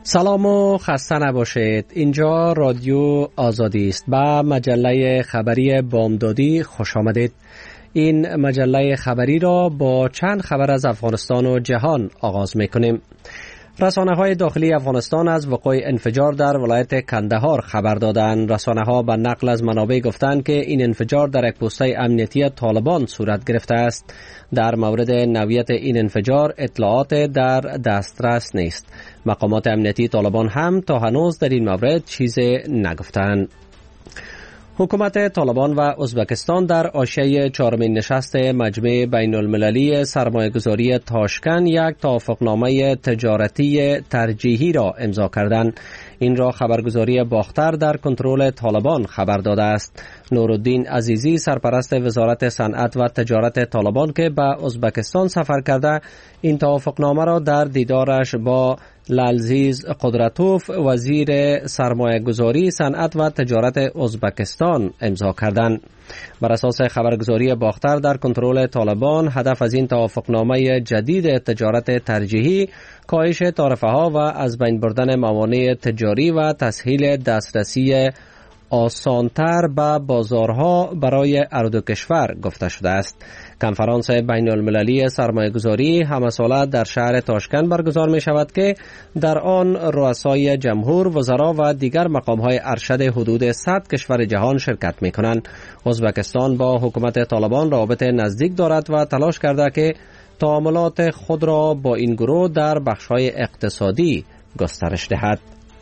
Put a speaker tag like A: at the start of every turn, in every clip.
A: سلام و خسته نباشید. اینجا رادیو آزادی است. با مجله خبری بامدادی خوش آمدید. این مجله خبری را با چند خبر از افغانستان و جهان آغاز می‌کنیم. رسانه‌های داخلی افغانستان از وقوع انفجار در ولایت کندهار خبر دادند. رسانه‌ها به نقل از منابع گفتند که این انفجار در یک پسته امنیتی طالبان صورت گرفته است. در مورد نوعیت این انفجار اطلاعات در دسترس نیست. مقامات امنیتی طالبان هم تا هنوز در این مورد چیزی نگفتند. حکومت طالبان و ازبکستان در حاشیه چهارمین نشست مجمع بین المللی سرمایه‌گذاری تاشکند یک توافقنامه تجارتی ترجیحی را امضا کردند. این را خبرگزاری باختر در کنترل طالبان خبر داده است. نورالدین عزیزی سرپرست وزارت صنعت و تجارت طالبان که به ازبکستان سفر کرده این توافقنامه را در دیدارش با لالزیز قدرتوف وزیر سرمایه‌گذاری صنعت و تجارت ازبکستان امضا کردند. بر اساس خبرگزاری باختر در کنترل طالبان هدف از این توافقنامه جدید تجارت ترجیحی کاهش تعرفه‌ها و از بین بردن موانع تجاری و تسهیل دسترسی آسانتر به بازارها برای هر دو کشور گفته شده است. کنفرانس بین المللی سرمایه‌گذاری همه ساله در شهر تاشکند برگزار می شود که در آن رؤسای جمهور، وزرا و دیگر مقام‌های ارشد حدود 100 کشور جهان شرکت می کنند. ازبکستان با حکومت طالبان رابطه نزدیک دارد و تلاش کرده که تعاملات خود را با این گروه در بخش‌های اقتصادی گسترش دهد.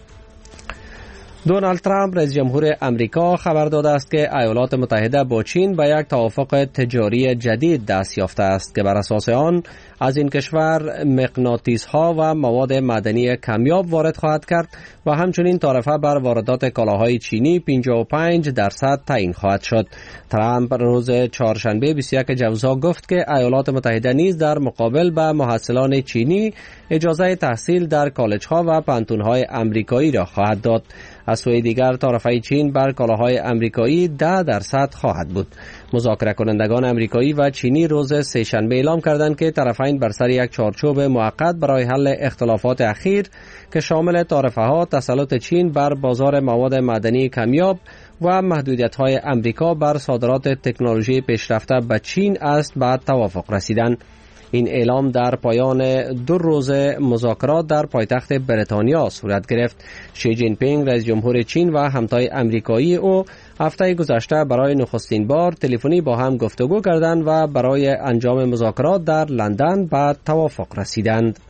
A: دونالد ترامپ رئیس جمهور امریکا خبر داده است که ایالات متحده با چین به یک توافق تجاری جدید دست یافته است که بر اساس آن از این کشور مغناطیس‌ها و مواد معدنی کمیاب وارد خواهد کرد و همچنین تعرفه بر واردات کالاهای چینی 55% تعیین خواهد شد. ترامپ روز چهارشنبه 21 جوزا گفت که ایالات متحده نیز در مقابل به محصلان چینی اجازه تحصیل در کالج‌ها و پانتون‌های امریکایی را خواهد داد. از سوی دیگر تعرفه چین بر کالاهای امریکایی 10% خواهد بود. مذاکره کنندگان امریکایی و چینی روز سه‌شنبه اعلام کردند که طرفین بر سر یک چارچوب موقت برای حل اختلافات اخیر که شامل تعرفه‌ها، تسلط چین بر بازار مواد معدنی کمیاب و محدودیت‌های امریکا بر صادرات تکنولوژی پیشرفته به چین است به توافق رسیدند. این اعلام در پایان 2 روز مذاکرات در پایتخت بریتانیا صورت گرفت. شی جین پینگ رئیس جمهور چین و همتای امریکایی او هفته گذشته برای نخستین بار تلفنی با هم گفتگو کردند و برای انجام مذاکرات در لندن به توافق رسیدند.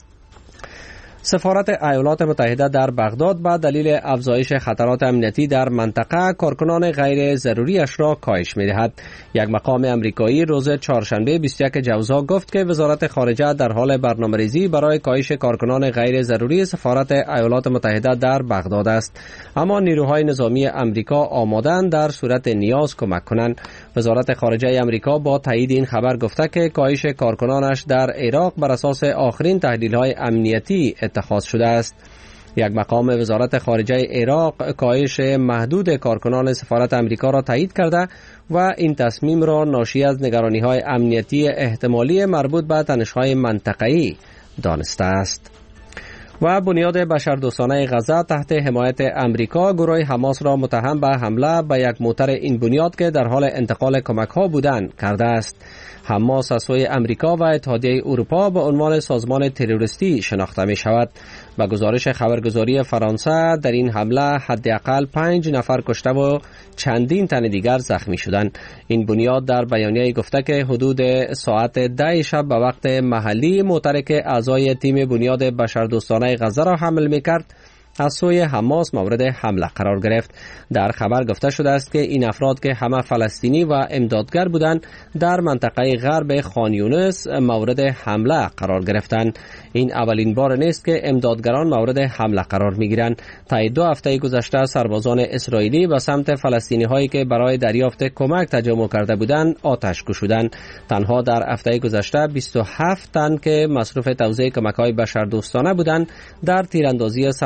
A: سفارت ایالات متحده در بغداد به دلیل افزایش خطرات امنیتی در منطقه کارکنان غیر ضروریش را کاهش می‌دهد. یک مقام امریکایی روز چهارشنبه 21 جوزا گفت که وزارت خارجه در حال برنامه‌ریزی برای کاهش کارکنان غیر ضروری سفارت ایالات متحده در بغداد است، اما نیروهای نظامی امریکا آماده‌اند در صورت نیاز کمک کنند. وزارت خارجه امریکا با تایید این خبر گفته که کاهش کارکنانش در عراق بر اساس آخرین تحلیل‌های امنیتی اتخاذ شده است. یک مقام وزارت خارجه عراق کاهش محدود کارکنان سفارت امریکا را تایید کرده و این تصمیم را ناشی از نگرانی‌های امنیتی احتمالی مربوط به تنش‌های منطقه‌ای دانسته است. و بنیاد بشردوستانه غزه تحت حمایت امریکا گروه حماس را متهم به حمله به یک موتر این بنیاد که در حال انتقال کمک‌ها بودند کرده است. حماس از سوی امریکا و اتحادیه اروپا به عنوان سازمان تروریستی شناخته می شود. به گزارش خبرگزاری فرانسه در این حمله حداقل 5 نفر کشته و چندین تن دیگر زخمی شدند. این بنیاد در بیانیه گفته که حدود ساعت 10 شب به وقت محلی موتر که اعضای تیم بنیاد بشردوستانه غزه را حمل می کرد از سوی حماس مورد حمله قرار گرفت. در خبر گفته شده است که این افراد که همه فلسطینی و امدادگر بودند در منطقه غرب خان یونس مورد حمله قرار گرفتند. این اولین بار نیست که امدادگران مورد حمله قرار میگیرند. تا 2 هفته گذشته سربازان اسرائیلی به سمت فلسطینی هایی که برای دریافت کمک تجمع کرده بودند آتش گشودند. تنها در هفته گذشته 27 تن که مصروف توزیع کمک های بشردوستانه بودند در تیراندازی سربازان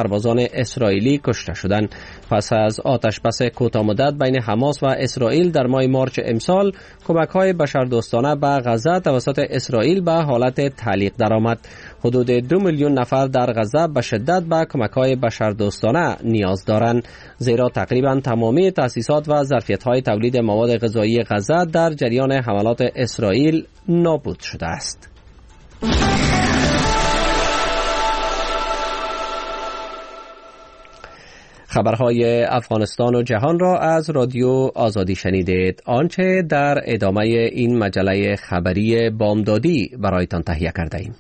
A: اسرائیلی کشته شدند. پس از آتشبس کوتاه‌مدت بین حماس و اسرائیل در ماه مارچ امسال، کمک‌های بشردوستانه به غزه توسط اسرائیل به حالت تعلیق درآمد. حدود 2 میلیون نفر در غزه به شدت به کمک‌های بشردوستانه نیاز دارند، زیرا تقریباً تمامی تأسیسات و ظرفیت‌های تولید مواد غذایی غزه در جریان حملات اسرائیل نابود شده است. خبرهای افغانستان و جهان را از رادیو آزادی شنیدید. آنچه در ادامه این مجله خبری بامدادی برایتان تهیه کرده ایم.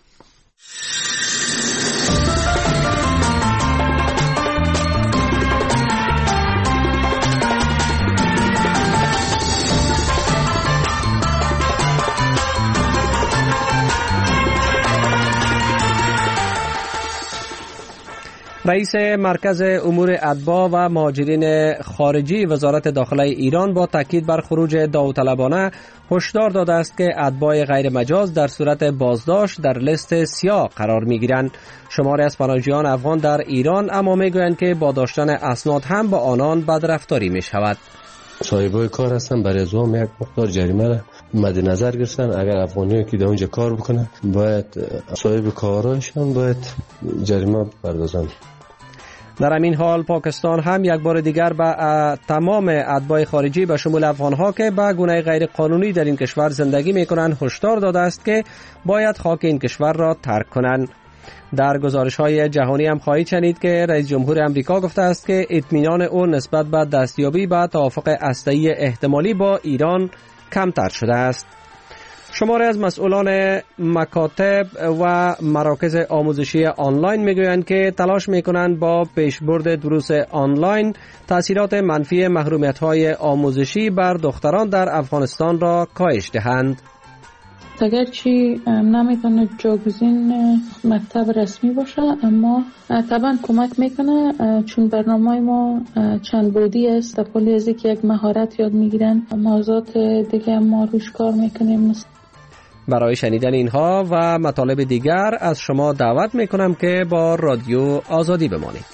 A: رئیس مرکز امور اتباع و مهاجرین خارجی وزارت داخله ایران با تاکید بر خروج داوطلبانه هشدار داده است که اتباع غیر مجاز در صورت بازداشت در لیست سیاه قرار می‌گیرند. شماری از پناهجویان افغان در ایران اما می‌گویند که با داشتن اسناد هم با آنان بدرفتاری می‌شود.
B: صاحبای کار هستن، برای از یک مقدار جریمه را مد نظر گرفتن. اگر افغانی‌ها که در اونجا کار بکنن باید صاحب کارایشان باید جریمه بپردازن.
A: در همین حال پاکستان هم یک بار دیگر به تمام اتباع خارجی به شمول افغان‌ها که به گونه غیر قانونی در این کشور زندگی می‌کنند هشدار داده است که باید خاک این کشور را ترک کنند. در گزارش‌های جهانی هم خواهید شنید که رئیس جمهور امریکا گفته است که اطمینان او نسبت به دستیابی به توافق هسته‌ای احتمالی با ایران کمتر شده است. شماری از مسئولان مکاتب و مراکز آموزشی آنلاین میگویند که تلاش میکنند با پیشبرد دروس آنلاین تاثیرات منفی محرومیت‌های آموزشی بر دختران در افغانستان را کاهش دهند.
C: اگرچه نمیتونه جاگزین مکتب رسمی باشه اما طبعا کمک میکنه، چون برنامه ما چند بعدی است. در کلی از یک مهارت یاد میگیرن، موضوعات دیگه ما روش کار میکنیم.
A: برای شنیدن اینها و مطالب دیگر از شما دعوت میکنم که با رادیو آزادی بمانید.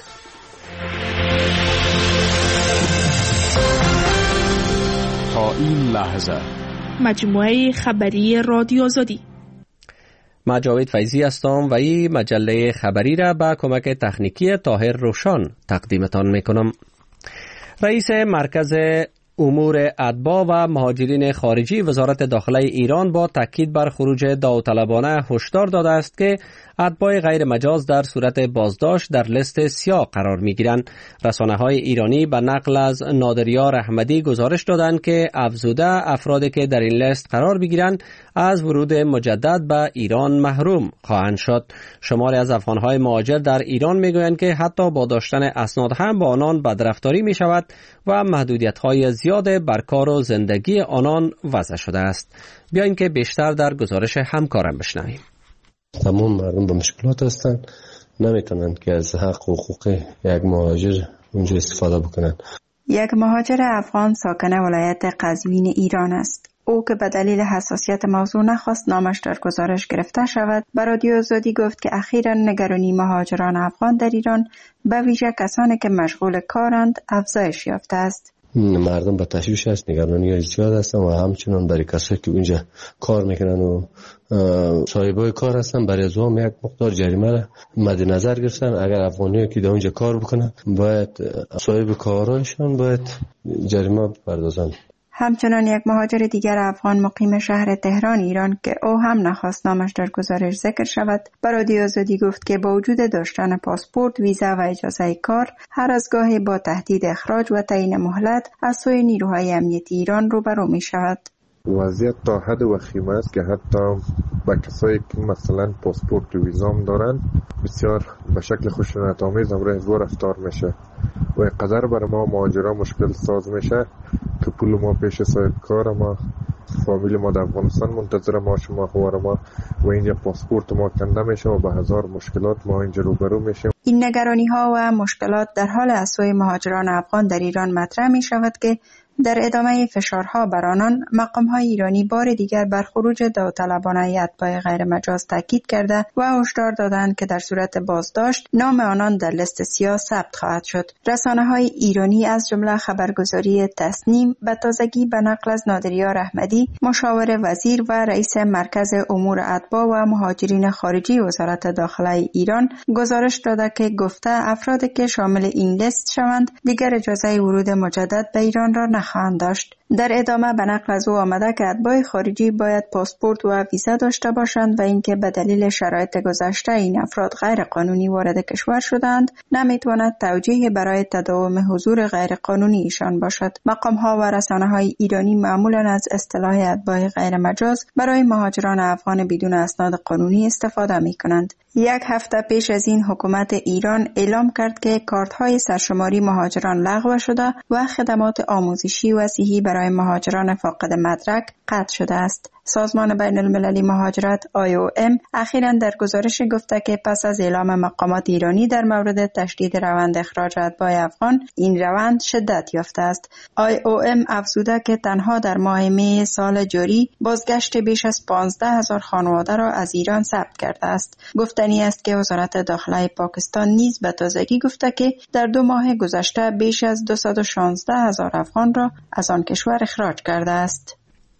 D: تا این لحظه
E: مجموعه خبری رادیو آزادی.
A: من جاوید فیضی هستم و این مجله خبری را با کمک تکنیکی طاهر روشان تقدیمتان میکنم. رئیس مرکز امور اتباع و مهاجرین خارجی وزارت داخله ایران با تاکید بر خروج داوطلبانه هشدار داده است که اتباع غیر مجاز در صورت بازداشت در لیست سیاه قرار می‌گیرند. رسانه‌های ایرانی به نقل از نادریار احمدی گزارش دادند که افزوده افرادی که در این لیست قرار بگیرند از ورود مجدد به ایران محروم خواهند شد. شماری از افغان‌های مهاجر در ایران می‌گویند که حتی با داشتن اسناد هم با آنان بدرفتاری می‌شود و محدودیت‌های زیاد بر کار و زندگی آنان وضع شده است. بیاییم که بیشتر در گزارش همکارم بشنویم.
B: تمام مردم به مشکلات هستند، نمیتونند که از حق و حقوق یک مهاجر اونجا استفاده بکنن.
F: یک مهاجر افغان ساکن ولایت قزوین ایران است. او که به دلیل حساسیت موضوع نخواست نامش در گزارش گرفته شود، به رادیو آزادی گفت که اخیراً نگرانی مهاجران افغان در ایران به ویژه کسانی که مشغول کارند افزایش یافته است.
B: مردم به تشویش هست، نگرانی زیاد هستن و همچنان برای کسایی که اونجا کار میکنن و صاحبای کار هستن برای از هم یک مقدار جریمه را مد نظر گرفتن. اگر افغانی‌ها که در اونجا کار بکنن باید صاحب کارایشان باید جریمه بپردازن.
F: همچنان یک مهاجر دیگر افغان مقیم شهر تهران ایران که او هم نخواست نامش در گزارش ذکر شود، به رادیو آزادی گفت که با وجود داشتن پاسپورت، ویزا و اجازه کار، هر از گاهی با تهدید اخراج و تعیین مهلت از سوی نیروهای امنیتی ایران روبرو می شود.
G: وضعیت تا حد وخیم است که حتی با کسایی که مثلا پاسپورت و ویزام دارن بسیار به شکل خشونت‌آمیز امروز با رفتار میشه و اینقدر برای ما مهاجران مشکل ساز میشه که پول ما پیش صاحب کار ما، فامیل ما در افغانستان منتظر ما، شما خوار ما و اینجا پاسپورت ما کنده میشه و به هزار مشکلات ما اینجا روبرو میشیم.
F: این نگرانی ها و مشکلات در حال از سوی مهاجران افغان در ایران مطرح می شود که در ادامه فشارها بر آنان، مقام‌های ایرانی بار دیگر بر خروج داوطلبانه اتباع غیر مجاز تاکید کرده و هشدار دادند که در صورت بازداشت نام آنان در لیست سیاه ثبت خواهد شد. رسانه‌های ایرانی از جمله خبرگزاری تصنیم به تازگی به نقل از نادریار احمدی، مشاور وزیر و رئیس مرکز امور اتباع و مهاجرین خارجی وزارت داخله ایران گزارش داده که گفته افرادی که شامل این لیست شوند دیگر اجازه ورود مجدد به ایران را نخواهند داشت. در ادامه به نقل از او آمده که اتباع خارجی باید پاسپورت و ویزا داشته باشند و اینکه به دلیل شرایط گذشته این افراد غیر قانونی وارد کشور شدند نمیتواند توجیه برای تداوم حضور غیر قانونی ایشان باشد. مقام‌ها و رسانه‌های ایرانی معمولاً از اصطلاح اتباع غیر مجاز برای مهاجران افغان بدون اسناد قانونی استفاده می‌کنند. یک هفته پیش از این حکومت ایران اعلام کرد که کارت‌های سرشماری مهاجران لغو شده و خدمات آموزشی و صحی برای مهاجران فاقد مدرک قطع شده است. سازمان بین المللی مهاجرت IOM اخیراً در گزارش گفته که پس از اعلام مقامات ایرانی در مورد تشدید روند اخراج اتباع افغان، این روند شدت یافته است. IOM افزوده که تنها در ماه می سال جاری بازگشت بیش از 15,000 خانواده را از ایران ثبت کرده است. گفتنی است که وزارت داخله پاکستان نیز به تازگی گفته که در 2 ماه گذشته بیش از 216,000 افغان را از آن کشور اخراج کرده است.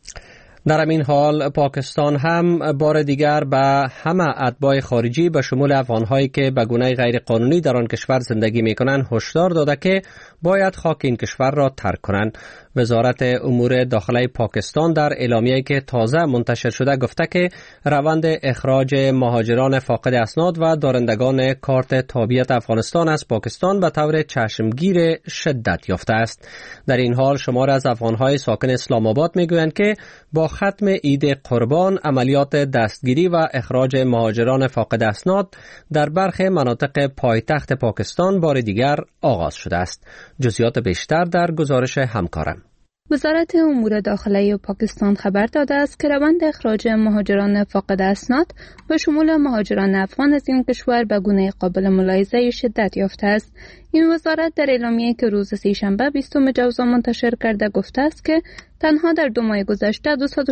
A: در این حال پاکستان هم بار دیگر به همه اتباع خارجی به شمول افغان‌هایی که به گونه غیر قانونی در آن کشور زندگی می‌کنند هشدار داده که باید خاک این کشور را ترک کنند. وزارت امور داخله پاکستان در اعلامیه‌ای که تازه منتشر شده گفته که روند اخراج مهاجران فاقد اسناد و دارندگان کارت تابعیت افغانستان از پاکستان به طور چشمگیر شدت یافته است. در این حال شمار از افغان‌های ساکن اسلام آباد می‌گویند که با ختم عید قربان عملیات دستگیری و اخراج مهاجران فاقد اسناد در برخی مناطق پایتخت پاکستان بار دیگر آغاز شده است. جزئیات بیشتر در گزارش همکارم.
H: وزارت امور داخله پاکستان خبر داده است که روند اخراج مهاجران فاقد اسناد به شمول مهاجران افغان از این کشور به گونه قابل ملاحظه شدت یافته است. این وزارت در اعلامیه‌ای که روز سه‌شنبه 20 جوزا منتشر کرده گفته است که تنها در 2 ماه گذشته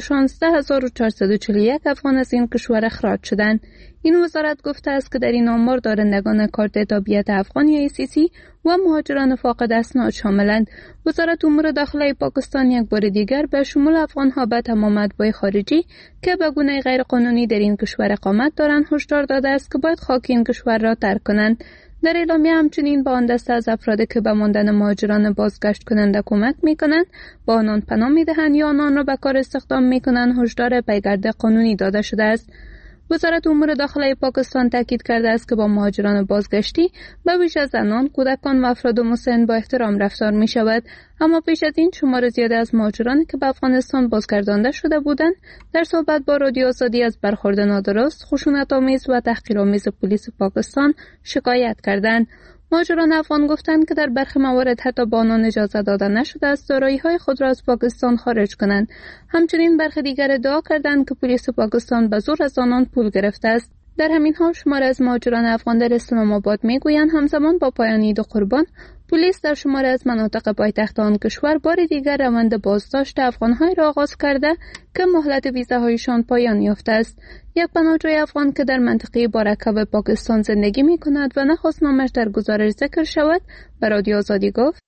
H: 216,441 افغان از این کشور اخراج شدند. این وزارت گفته است که در این آمار دارندگان کارت تابعیت افغان یا ACC و مهاجران فاقد اسناد شاملند. وزارت امور داخله پاکستان یک بار دیگر به شمول افغان‌ها به تمام اتباع خارجی که به گونه غیر قانونی در این کشور اقامت دارند هشدار داده است که باید خاک این کشور را ترک کنند. در اعلامیه همچنین با آن دسته از افرادی که به ماندن مهاجران بازگشت کننده کمک می‌کنند، با آنان پناه می‌دهند یا آنان را به کار استخدام می‌کنند هشدار پیگرد قانونی داده شده است. وزارت امور داخله پاکستان تاکید کرده است که با مهاجران بازگشتی به بیش از زنان، کودکان و افراد مسن با احترام رفتار می شود. اما پیش از این شمار زیاده از مهاجرانی که به افغانستان بازگردانده شده بودند در صحبت با رادیو آزادی از برخورد نادرست، خشونت‌آمیز و تحقیرآمیز پلیس پاکستان شکایت کردند. مهاجران افغان گفتند که در برخی موارد حتی به آنان اجازه داده نشده است دارایی‌های خود را از پاکستان خارج کنند. همچنین برخی دیگر ادعا کردند که پلیس پاکستان به زور از آنان پول گرفته است. در همین حال شمار از مهاجران افغان در اسلام آباد میگویند همزمان با پایان عید قربان پلیس در شمار از مناطق پایتخت آن کشور بار دیگر روند بازداشت افغان‌های را آغاز کرده که مهلت ویزاهایشان پایان یافته است. یک پناهجوی افغان که در منطقه بارکه پاکستان زندگی می‌کند و نخواست نامش در گزارش ذکر شود به رادیو آزادی گفت: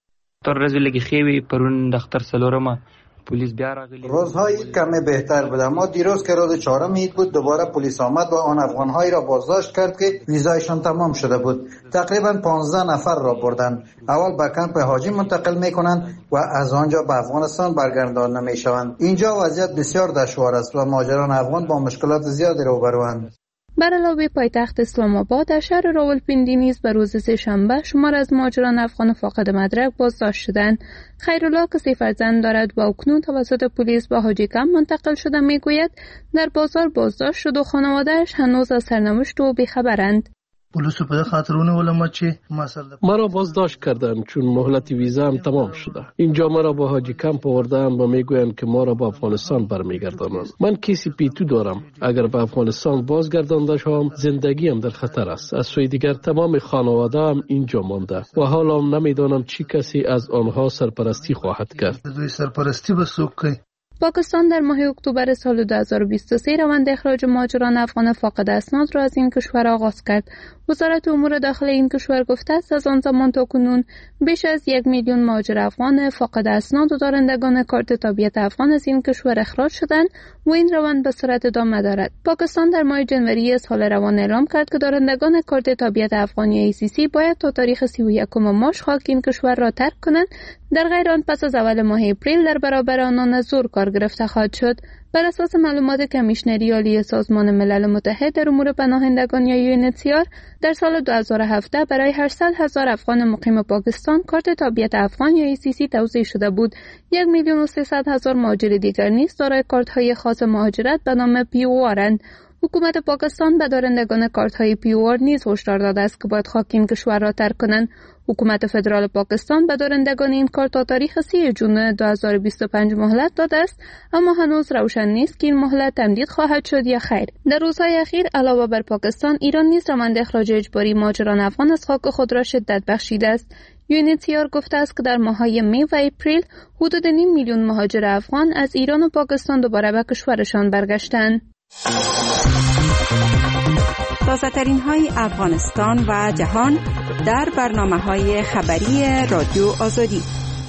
I: روزهای کمی بهتر بود، اما دیروز که روز 4 عید بود دوباره پلیس آمد و آن افغان‌هایی را بازداشت کرد که ویزایشان تمام شده بود. تقریبا 15 نفر را بردند. اول به کمپ حاجی منتقل می‌کنند و از آنجا به افغانستان برگردانده می‌شوند. اینجا وضعیت بسیار دشوار است و مهاجران افغان با مشکلات زیادی روبروند.
H: بر علاوه پایتخت اسلام آباد در شهر راولپیندی نیز به روز سه‌شنبه شمار از مهاجران افغان فاقد مدرک بازداشت شدند. خیرالله که 3 فرزند دارد و اکنون توسط پلیس به حاجی کمپ منتقل شده میگوید در بازار بازداشت شد و خانواده‌اش هنوز از سرنوشت او بی‌خبرند.
J: پلیس په خاطرونه ولما چې
K: مرا بازداشت کردند چون مهلت ویزام تمام شده. اینجا مرا با حاجی کمپ آوردند و میگویند که ما را به افغانستان برمیگردانند. من کیسی پیتو دارم. اگر به افغانستان بازگردانده شوم زندگیم در خطر است. از سوی دیگر تمام خانواده هم اینجا مانده و حالا نمیدانم چی کسی از آنها سرپرستی خواهد کرد.
J: سرپرستی به سوق
H: پاکستان در ماه اکتبر سال 2023 روند اخراج مهاجران افغان فاقد اسناد را از این کشور آغاز کرد. وزارت امور داخلی این کشور گفته است از آن زمان تا کنون بیش از 1 میلیون مهاجر افغان فاقد اسناد و دارندگان کارت تابعیت افغان از این کشور اخراج شدند و این روند به سرعت ادامه دارد. پاکستان در ماه جنوری سال روان اعلام کرد که دارندگان کارت تابعیت افغانی ACC باید تا تاریخ 31 مارس خاک این کشور را ترک کنند. در غیر آن پس از اول ماه اپریل در برابر آنان از زور کار گرفته خواهد شد. بر اساس معلومات کمیشنری عالی سازمان ملل متحد در امور پناهندگان یا UNHCR در سال 2017 برای 800,000 افغان مقیم پاکستان کارت تابعیت افغان یا ACC توزیع شده بود. 1,300,000 مهاجر دیگر نیز دارای کارت‌های خاص مهاجرت به نام POR-اند. حکومت پاکستان به دارندگان کارت‌های POR نیز هشدار داده است که باید خاک این کشور را ترک کنند. حکومت فدرال پاکستان به دارندگان این کارت تا تاریخ 30 جون 2025 مهلت داده است، اما هنوز روشن نیست که این مهلت تمدید خواهد شد یا خیر. در روزهای اخیر علاوه بر پاکستان، ایران نیز روند اخراج اجباری مهاجران افغان از خاک خود را شدت بخشیده است. UNHCR گفته است که در ماه‌های می و اپریل حدود 5 میلیون مهاجر افغان از ایران و پاکستان دوباره به کشورشان برگشتند.
F: تازه‌ترین های افغانستان و جهان در برنامه‌های خبری رادیو آزادی.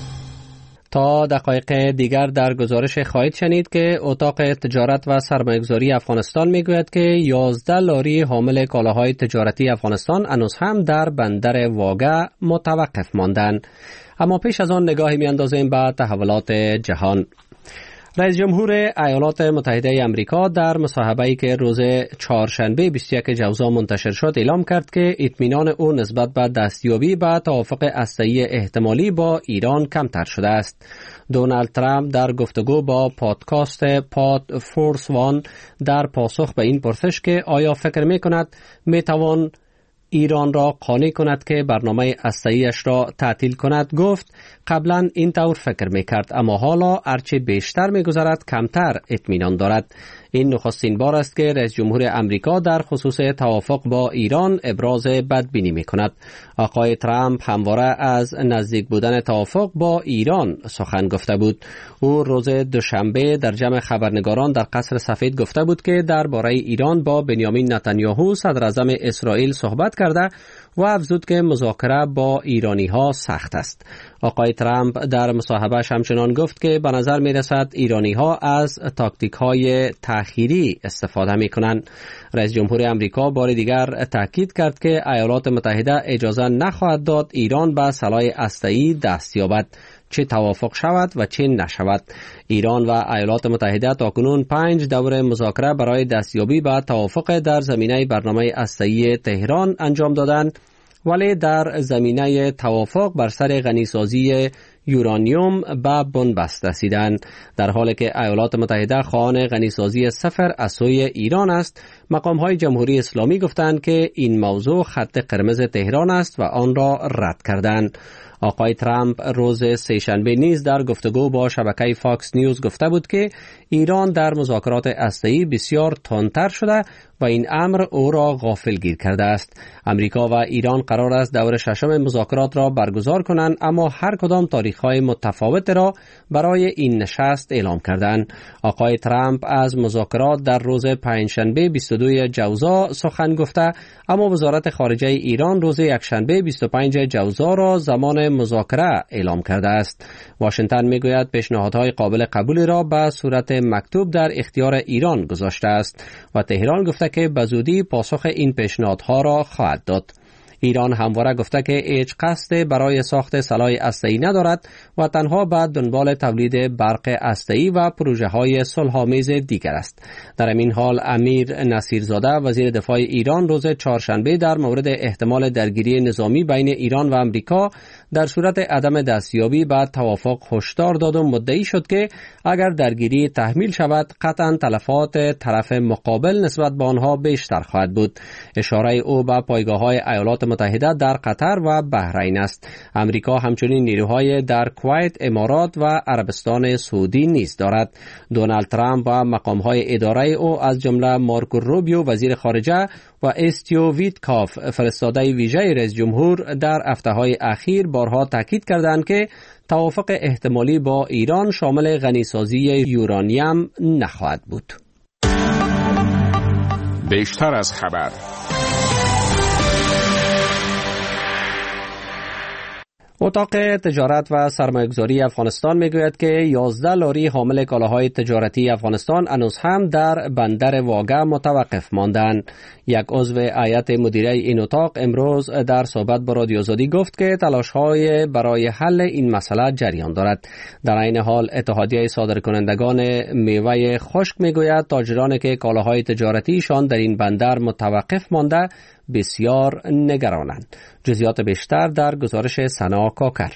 A: تا دقایق دیگر در گزارش خواهید شنید که اتاق تجارت و سرمایه‌گذاری افغانستان میگوید که 11 لاری حامل کالاهای تجارتی افغانستان هنوز هم در بندر واگه متوقف ماندند. اما پیش از آن نگاهی میاندازیم به تحولات جهان. رئیس جمهور ایالات متحده آمریکا در مصاحبه‌ای که روز چهارشنبه 21 ژوئن منتشر شد اعلام کرد که اطمینان او نسبت به دستیابی به توافق هسته‌ای احتمالی با ایران کمتر شده است. دونالد ترامپ در گفتگو با پادکست پاد فورس وان در پاسخ به این پرسش که آیا فکر می‌کند می‌توان ایران را قانع کند که برنامه هسته‌ایش را تعطیل کند گفت قبلا این طور فکر میکرد اما حالا هرچه بیشتر میگذرد کمتر اطمینان دارد. این نخستین بار است که رئیس جمهور امریکا در خصوص توافق با ایران ابراز بدبینی میکند. آقای ترامپ همواره از نزدیک بودن توافق با ایران سخن گفته بود. او روز دوشنبه در جمع خبرنگاران در قصر سفید گفته بود که درباره ایران با بنیامین نتانیاهو صدر اعظم اسرائیل صحبت کرده و افزود که مذاکره با ایرانی ها سخت است. آقای ترامپ در مصاحبه‌اش همچنان گفت که به نظر می رسد ایرانی ها از تاکتیک های تأخیری استفاده می کنند. رئیس جمهور امریکا بار دیگر تاکید کرد که ایالات متحده اجازه نخواهد داد ایران به سلاح هسته‌ای دست یابد، چه توافق شود و چه نشود. ایران و ایالات متحده تاکنون 5 دوره مذاکره برای دستیابی به توافق در زمینه برنامه هسته‌ای تهران انجام دادند، ولی در زمینه توافق بر سر غنیسازی یورانیوم به بنبست رسیدند. در حالی که ایالات متحده خواهان غنیسازی صفر از سوی ایران است، مقام‌های جمهوری اسلامی گفتند که این موضوع خط قرمز تهران است و آن را رد کردند. آقای ترامپ روز سه‌شنبه نیز در گفتگو با شبکه فاکس نیوز گفته بود که ایران در مذاکرات هسته‌ای بسیار تندتر شده و این امر او را غافلگیر کرده است. امریکا و ایران قرار است دور ششم مذاکرات را برگزار کنند، اما هر کدام تاریخ‌های متفاوت را برای این نشست اعلام کردند. آقای ترامپ از مذاکرات در روز پنجشنبه 22 ژوئن سخن گفته، اما وزارت خارجه ایران روز یکشنبه 25 ژوئن را زمان مذاکره اعلام کرده است. واشنگتن میگوید پیشنهادهای قابل قبولی را به صورت مکتوب در اختیار ایران گذاشته است و تهران گفته که به زودی پاسخ این پیشنهادها را خواهد داد. ایران همواره گفته که هیچ قصد برای ساخت سلاح هسته‌ای ندارد و تنها به دنبال تولید برق هسته‌ای و پروژه‌های صلح‌آمیز دیگر است. در این حال امیر نصیرزاده وزیر دفاع ایران روز چهارشنبه در مورد احتمال درگیری نظامی بین ایران و امریکا در صورت عدم دستیابی به توافق هشدار داد و مدعی شد که اگر درگیری تحمیل شود قطعاً تلفات طرف مقابل نسبت به آنها بیشتر خواهد بود. اشاره او به پایگاه‌های ایالات متحده در قطر و بحرین است. امریکا همچنین نیروهای در کویت، امارات و عربستان سعودی نیز دارد. دونالد ترامپ و مقام‌های اداره او از جمله مارکو روبیو وزیر خارجه و استیو ویتکاف فرستاده ویژه رئیس جمهور در هفته‌های اخیر بارها تاکید کردند که توافق احتمالی با ایران شامل غنیسازی یورانیم نخواهد بود.
D: بیشتر از خبر.
A: اتاق تجارت و سرمایه‌گذاری افغانستان میگوید که 11 لاری حامل کالاهای تجارتی افغانستان هنوز هم در بندر واگه متوقف ماندند. یک عضو هیئت مدیره این اتاق امروز در صحبت با رادیو آزادی گفت که تلاش‌های برای حل این مسئله جریان دارد. در این حال اتحادیه صادرکنندگان میوه خشک میگوید تاجرانی که کالاهای تجارتیشان در این بندر متوقف مانده بسیار نگرانند. جزئیات بیشتر در گزارش سنا کاکر.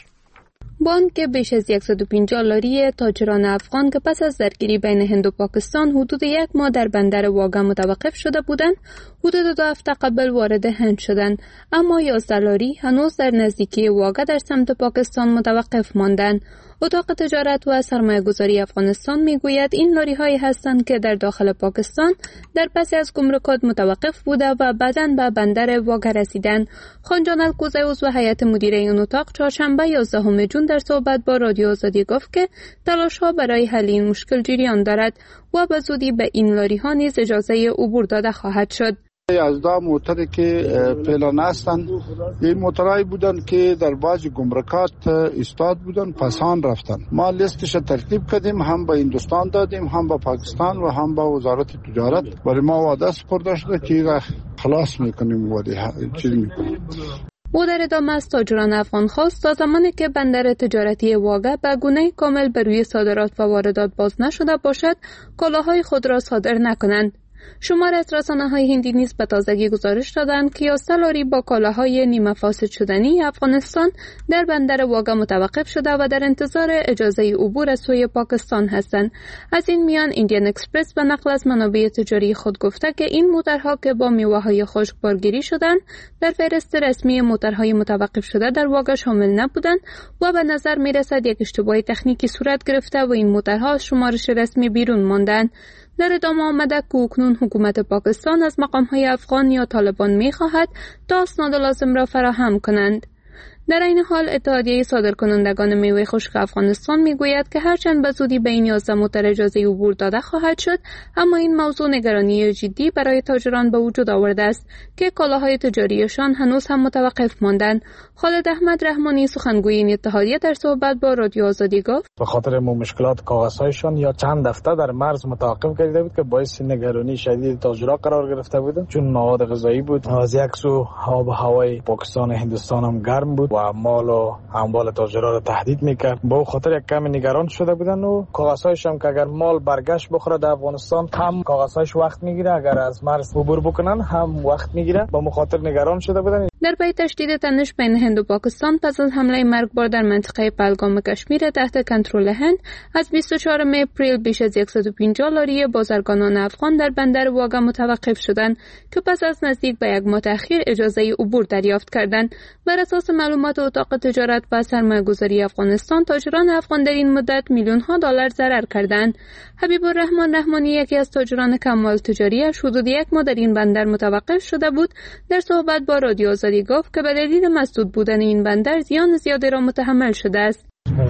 H: بانک بیش از 150 لاری تاجران افغان که پس از درگیری بین هند و پاکستان حدود یک ماه در بندر واگه متوقف شده بودند، حدود 2 هفته قبل وارد هند شدند، اما 11 لاری هنوز در نزدیکی واگه در سمت پاکستان متوقف ماندند. اتاق تجارت و سرمایه‌گذاری افغانستان میگوید این لاری هایی هستند که در داخل پاکستان در پس از گمرکات متوقف بوده و بعداً به بندر واگه رسیدند. خانجان الکوزی عضو هیئت مدیره این اتاق چهارشنبه 11 جون در صحبت با رادیو آزادی گفت که تلاش‌ها برای حل این مشکل جریان دارد و به زودی به این لاری ها نیز اجازه عبور داده خواهد شد.
L: 11 موتری که فعلا هستند این موترایی بودند که در بعض گمرکات ایستاد بودند پسان رفتن. ما لیستش ترتیب کردیم، هم به هندوستان دادیم، هم به پاکستان و هم به وزارت تجارت. برای ما وعده سپرده شده که خلاص میکنیم و چیز میکنیم.
H: او در ادامه از تاجران افغان خواست تا زمانی که بندر تجارتی واگه به گونه کامل بر روی صادرات و واردات باز نشده باشد کالاهای خود را صادر نکنند. شمار از رسانه‌های هندی نیز به تازگی گزارش دادند که 11 لاری با کالاهای نیمه فاسد شدنی افغانستان در بندر واگه متوقف شده و در انتظار اجازه عبور از سوی پاکستان هستند. از این میان ایندین اکسپرس به نقل از منابع تجاری خود گفته که این موترها که با میوه‌های خشک بارگیری شدند در فهرست رسمی موترهای متوقف شده در واگه شامل نبودند و به نظر می‌رسد یک اشتباه تکنیکی صورت گرفته و این موترها از شمارش رسمی بیرون ماندند. در ادامه آمده که اکنون حکومت پاکستان از مقام‌های افغان یا طالبان می‌خواهد تا اسناد لازم را فراهم کنند. در این حال اتحادیه صادرکنندگان میوه خشک افغانستان میگوید که هرچند به زودی به این 11 موتر اجازه عبور داده خواهد شد، اما این موضوع نگرانی جدی برای تاجران به وجود آورده است که کالاهای تجاریشان هنوز هم متوقف ماندند. خالد احمد رحمانی سخنگوی این اتحادیه در صحبت با رادیو آزادی گفت
M: به خاطر مشکلات کاغذهایشان یا چند هفته در مرز متوقف کرده بود که باعث نگرانی شدید تاجران قرار گرفته بود، چون مواد غذایی بود. از یک سو آب و هوای پاکستان و هندوستان هم گرم بود و مال و اموال تاجران را تهدید میکرد. با خاطر یک کمی نگران شده بودن و کاغذهایش هم که اگر مال برگشت بخوره در افغانستان هم کاغذهایش وقت میگیره، اگر از مرز عبور بکنن هم وقت میگیره. با مخاطر نگران شده بودن.
H: در پی تشدید تنش بین هند و پاکستان پس از حمله مرگبار در منطقه پهلگام کشمیر تحت کنترل هند، از 24 اپریل بیش از 150 لاری بازرگانان افغان در بندر واگه متوقف شدند که پس از نزدیک به یک ماه تأخیر اجازه عبور دریافت کردند. بر اساس معلومات اتاق تجارت و سرمایه‌گذاری افغانستان، تاجران افغان در این مدت میلیون‌ها دلار ضرر کردند. حبیب الرحمن رحمانی، یکی از تاجران کمال تجاریش، حدود یک ماه در این بندر متوقف شده بود، در صحبت با رادیو آزادی گفت که به دلیل مسدود بودن این بندر زیان زیادی را متحمل شده است.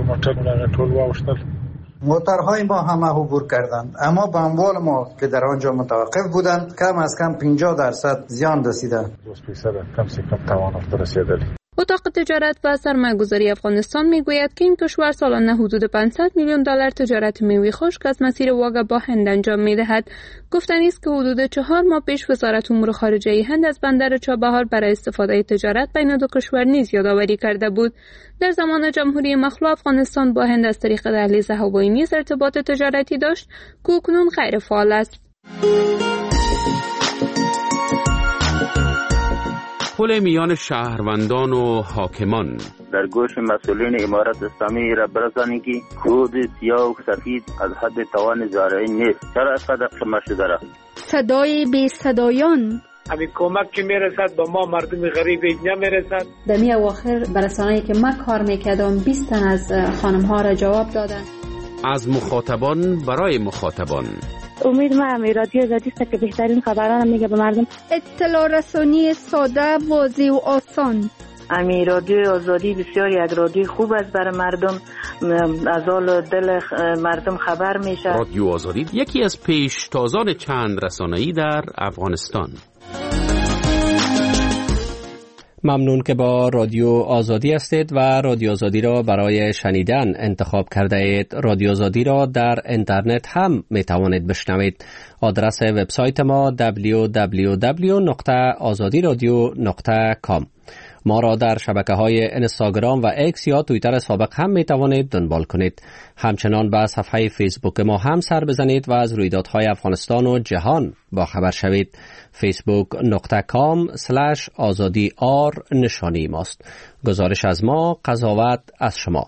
I: موترهای ما همه عبور کردند، اما به اموال ما که در آنجا متوقف بودند کم از کم 50% زیان رسیده.
H: اتاق تجارت و سرمایه‌گذاری افغانستان میگوید که این کشور سالانه حدود 500 میلیون دلار تجارت میوه خشک از مسیر واگا با هند انجام میدهد. گفتنی است که حدود 4 ماه پیش وزارت امور خارجه هند از بندر چابهار برای استفاده تجارت بین دو کشور نیز یادآوری کرده بود. در زمان جمهوری مخلوع افغانستان با هند از طریق دهلیز هوایی نیز ارتباط تجارتی داشت که اکنون غیر فعال است.
N: پل میان شهروندان و حاکمان
O: در گوش مسئولین امارت اسلامی را برسانی که خود سیاه و سفید از حد توان زارعی نیست. چرا اینقدر قمه شده را؟
P: صدای بی صدایان
Q: همین کمک که میرسد با ما مردم غریب اینجا میرسد.
R: در می اواخر برسانه‌ای که من کار میکردم 20 تن از خانم ها را جواب دادن.
N: از مخاطبان برای مخاطبان.
S: امید ما رادیو آزادی است که بهترین خبران میگه به مردم.
P: اطلاع رسانی ساده، واضح و آسان.
T: امی رادیو آزادی بسیار یک رادیو خوب است برای مردم، از حال دل مردم خبر میشه.
N: رادیو آزادی یکی از پیشتازان چند رسانه‌ای در افغانستان.
A: ممنون که با رادیو آزادی هستید و رادیو آزادی را برای شنیدن انتخاب کرده اید. رادیو آزادی را در اینترنت هم می توانید بشنوید. آدرس وبسایت ما www.azadiradio.com. ما را در شبکه‌های اینستاگرام و اکس یا توییتر سابق هم می توانید دنبال کنید. همچنان به صفحه فیسبوک ما هم سر بزنید و از رویدادهای افغانستان و جهان با خبر شوید. facebook.com/azadi_r نشانی ماست. گزارش از ما، قضاوت از شما.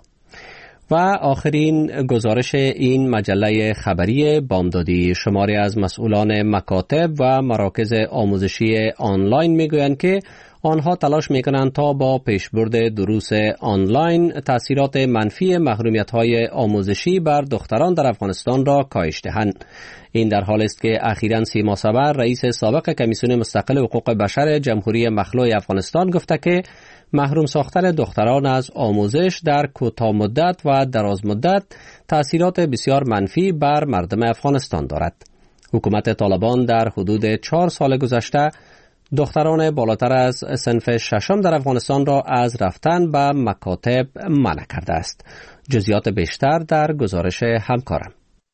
A: و آخرین گزارش این مجله خبری بامدادی. شماری از مسئولان مکاتب و مراکز آموزشی آنلاین میگویند که آنها تلاش میکنند تا با پیشبرد دروس آنلاین تأثیرات منفی محرومیت‌های آموزشی بر دختران در افغانستان را کاهش دهند. این در حالی است که اخیراً سیما صبر، رئیس سابق کمیسیون مستقل حقوق بشر جمهوری مخلوع افغانستان گفته که محروم ساختن دختران از آموزش در کوتاه مدت و دراز مدت تأثیرات بسیار منفی بر مردم افغانستان دارد. حکومت طالبان در حدود 4 سال گذشته دختران بالاتر از صنف ششم در افغانستان را از رفتن به مکاتب منع کرده است. جزئیات بیشتر در گزارش همکارم.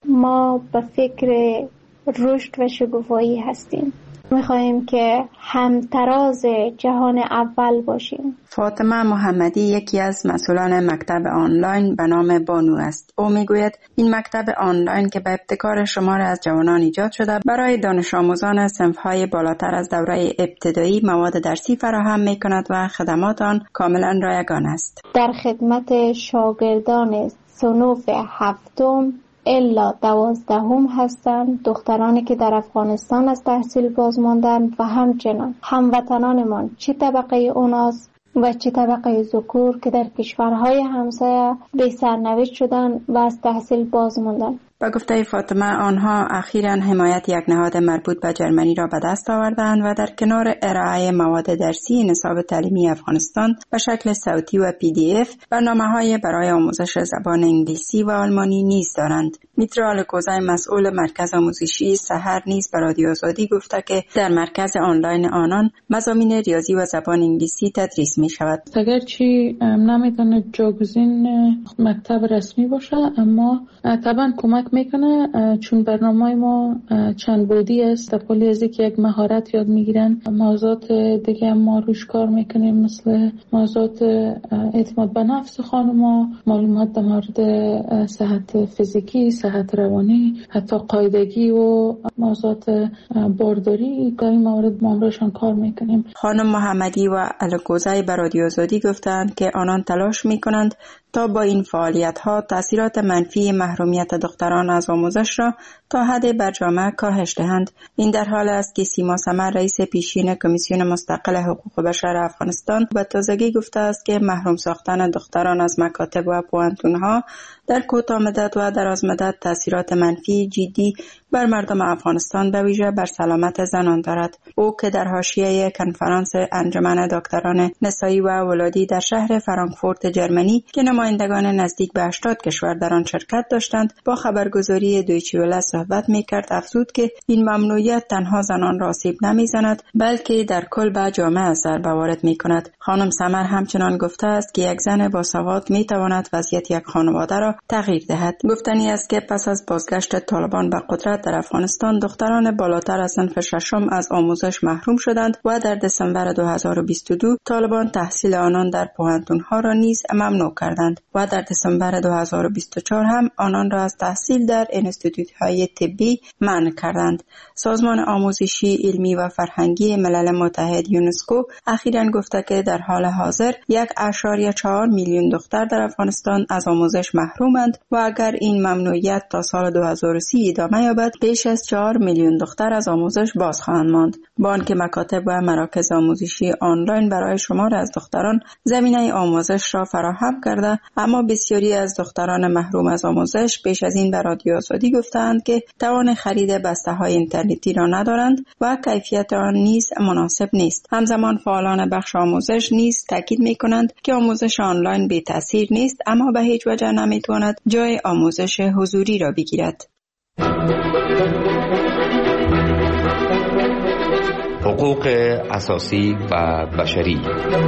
U: ما به فکر رشد و شکوفایی هستیم. میخواهیم که همتراز جهان اول باشیم.
F: فاطمه محمدی یکی از مسئولان مکتب آنلاین به نام بانو است. او میگوید این مکتب آنلاین که به ابتکار شمار از جوانان ایجاد شده برای دانش آموزان صنف‌های بالاتر از دوره ابتدایی مواد درسی فراهم میکند و خدمات آن کاملا رایگان است.
U: در خدمت شاگردان صنف 7 الا 12 هستند، دخترانی که در افغانستان از تحصیل باز ماندند و همچنان هموطنانمان چه طبقه اوناس و چه طبقه ذکور که در کشورهای همسایه به سرنوشت شدند و از تحصیل باز ماندند.
F: با گفته فاطمه آنها اخیراً حمایت یک نهاد مربوط به جرمنی را به دست آوردند و در کنار ارائه مواد درسی نصاب تعلیمی افغانستان به شکل صوتی و PDF برنامه‌های برای آموزش زبان انگلیسی و آلمانی نیز دارند. میترا الکوزای مسئول مرکز آموزشی سحر نیز به رادیو آزادی گفته که در مرکز آنلاین آنان مضامین ریاضی و زبان انگلیسی تدریس می شود.
C: اگرچه نمیتونه جایگزین مکتب رسمی باشه اما طبعا کمک میکنه، چون برنامه ما چند بعدی است. در کلی از یک مهارت یاد میگیرن. موضوعات دیگه ما روش کار میکنیم مثل موضوعات اعتماد به نفس خانم‌ها، معلومات در مورد صحت فیزیکی، صحت روانی، حتی قاعدگی و موضوعات بارداری. در این موارد ما روشان کار میکنیم.
F: خانم محمدی و الکوزای به رادیو آزادی گفتند که آنان تلاش میکنند تا با این فعالیت‌ها تأثیرات منفی محرومیت دختران از آموزش را تا حد بر جامعه کاهش دهند. این در حال است که سیما صبر، رئیس پیشین کمیسیون مستقل حقوق بشر افغانستان، به تازگی گفته است که محروم ساختن دختران از مکاتب و پوهنتون‌ها در کوتاه مدت و دراز مدت تأثیرات منفی جدی بر مردم افغانستان به ویژه بر سلامت زنان دارد. او که در حاشیه کنفرانس انجمن دکتران نسایی و ولادی در شهر فرانکفورت جرمنی که نمایندگان نزدیک به 80 کشور در آن شرکت داشتند. با خبرگزاری دویچه وله صحبت می‌کرد. افزود که این ممنوعیت تنها زنان را آسیب نمی‌زند بلکه در کل به جامعه ضربه وارد می‌کند. خانم سمر همچنان گفته است که یک زن باسواد می‌تواند وضعیت یک خانواده را تغییر دهد. گفتنی است که پس از بازگشت طالبان به قدرت در افغانستان دختران بالاتر از صنف ششم از آموزش محروم شدند و در دسامبر 2022 طالبان تحصیل آنان در پوهنتون‌ها را نیز ممنوع کردند و در دسامبر 2024 هم آنان را از تحصیل در انستیتوت‌های طبی منع کردند. سازمان آموزشی، علمی و فرهنگی ملل متحد یونسکو اخیراً گفته که در حال حاضر 1.4 میلیون دختر در افغانستان از آموزش محرومند و اگر این ممنوعیت تا سال 2030 ادامه یابد بیش از 4 میلیون دختر از آموزش باز خواهند ماند. با آنکه مکاتب و مراکز آموزشی آنلاین برای شمار از دختران زمینه آموزش را فراهم کرده، اما بسیاری از دختران محروم از آموزش بیش از این به رادیو آزادی گفتند که توان خرید بسته‌های اینترنتی را ندارند و کیفیت آن نیز مناسب نیست. همزمان فعالان بخش آموزش نیز تاکید می‌کنند که آموزش آنلاین بی تاثیر نیست، اما به هیچ وجه نمی‌تواند جای آموزش حضوری را بگیرد.
E: حقوق اساسی و بشری.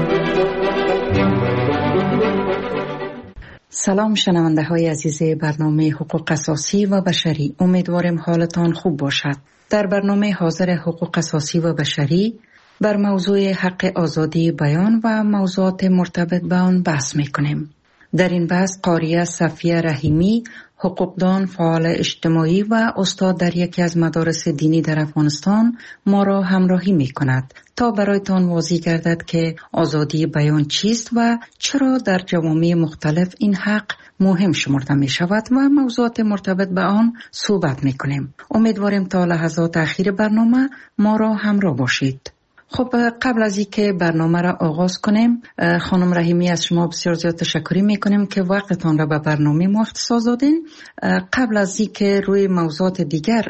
V: سلام شنونده های عزیز برنامه حقوق اساسی و بشری، امیدوارم حالتان خوب باشد. در برنامه حاضر حقوق اساسی و بشری بر موضوع حق آزادی بیان و موضوعات مرتبط به آن بحث میکنیم. در این بحث قاریه صفیه رحیمی، حقوقدان، فعال اجتماعی و استاد در یکی از مدارس دینی در افغانستان ما را همراهی می کند تا برایتان واضح گردد که آزادی بیان چیست و چرا در جوامع مختلف این حق مهم شمرده می شود و موضوعات مرتبط به آن صحبت می کنیم. امیدواریم تا لحظات اخیر برنامه ما را همراه باشید. خب قبل از اینکه برنامه را آغاز کنیم، خانم رحیمی از شما بسیار زیاد تشکر میکنیم که وقتتان را به برنامه ما اختصاص دادین. قبل از اینکه روی موضوعات دیگر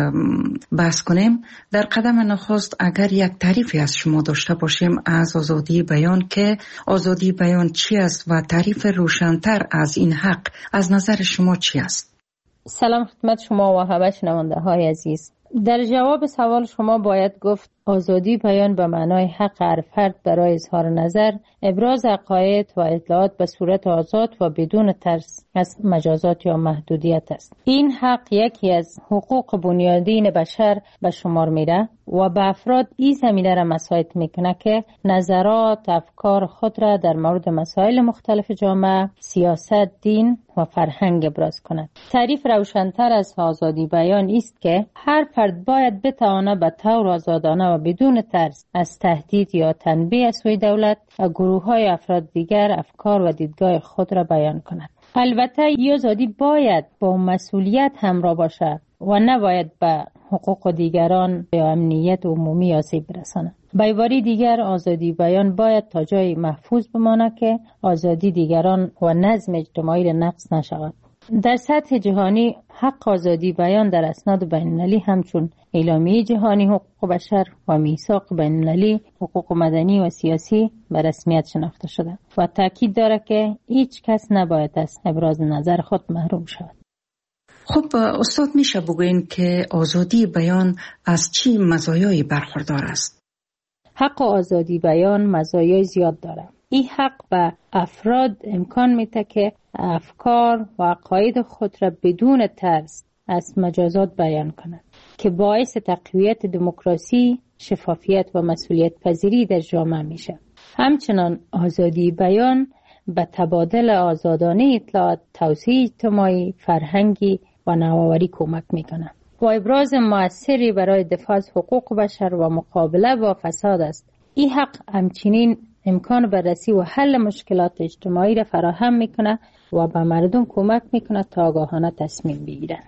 V: بحث کنیم، در قدم نخست اگر یک تعریفی از شما داشته باشیم از آزادی بیان، که آزادی بیان چی است و تعریف روشن‌تر از این حق از نظر شما چی است؟
W: سلام خدمت شما و همه شنونده های عزیز. در جواب سوال شما باید گفت آزادی بیان به معنای حق هر فرد برای اظهار نظر، ابراز عقاید و اطلاعات به صورت آزاد و بدون ترس از مجازات یا محدودیت است. این حق یکی از حقوق بنیادین بشر به شمار میره و به افراد این زمینه را مساعد میکنه که نظرات، افکار خود را در مورد مسائل مختلف جامعه، سیاست، دین و فرهنگ ابراز کند. تعریف روشن‌تر از آزادی بیان است که هر فرد باید بتواند به طور آزادانه و بدون ترس از تهدید یا تنبیه از سوی دولت و گروه‌های افراد دیگر افکار و دیدگاه خود را بیان کند. البته این آزادی باید با مسئولیت همراه باشد و نباید به حقوق دیگران یا امنیت عمومی آسیب برساند. به عبارت دیگر آزادی بیان باید تا جای محفوظ بماند که آزادی دیگران و نظم اجتماعی را نقض نشود. در سطح جهانی حق آزادی بیان در اسناد بین‌المللی همچون اعلامیه جهانی حقوق بشر و میثاق بین‌المللی حقوق مدنی و سیاسی به رسمیت شناخته شده و تاکید دارد که هیچ کس نباید از ابراز نظر خود محروم شود.
V: خب استاد میشه بگوین که آزادی بیان از چی مزایایی برخوردار است؟
W: حق آزادی بیان مزایای زیاد دارد. این حق به افراد امکان میده که افکار و عقاید خود را بدون ترس از مجازات بیان کنند که باعث تقویت دموکراسی، شفافیت و مسئولیت پذیری در جامعه میشه. همچنان آزادی بیان به تبادل آزادانه اطلاعات، توسعه اجتماعی، فرهنگی و نوآوری کمک میکنه و ابراز مؤثری برای دفاع از حقوق بشر و مقابله با فساد است. این حق همچنین امکان بررسی و حل مشکلات اجتماعی را فراهم میکنه و به مردم کمک میکنه تا آگاهانه تصمیم بگیرن.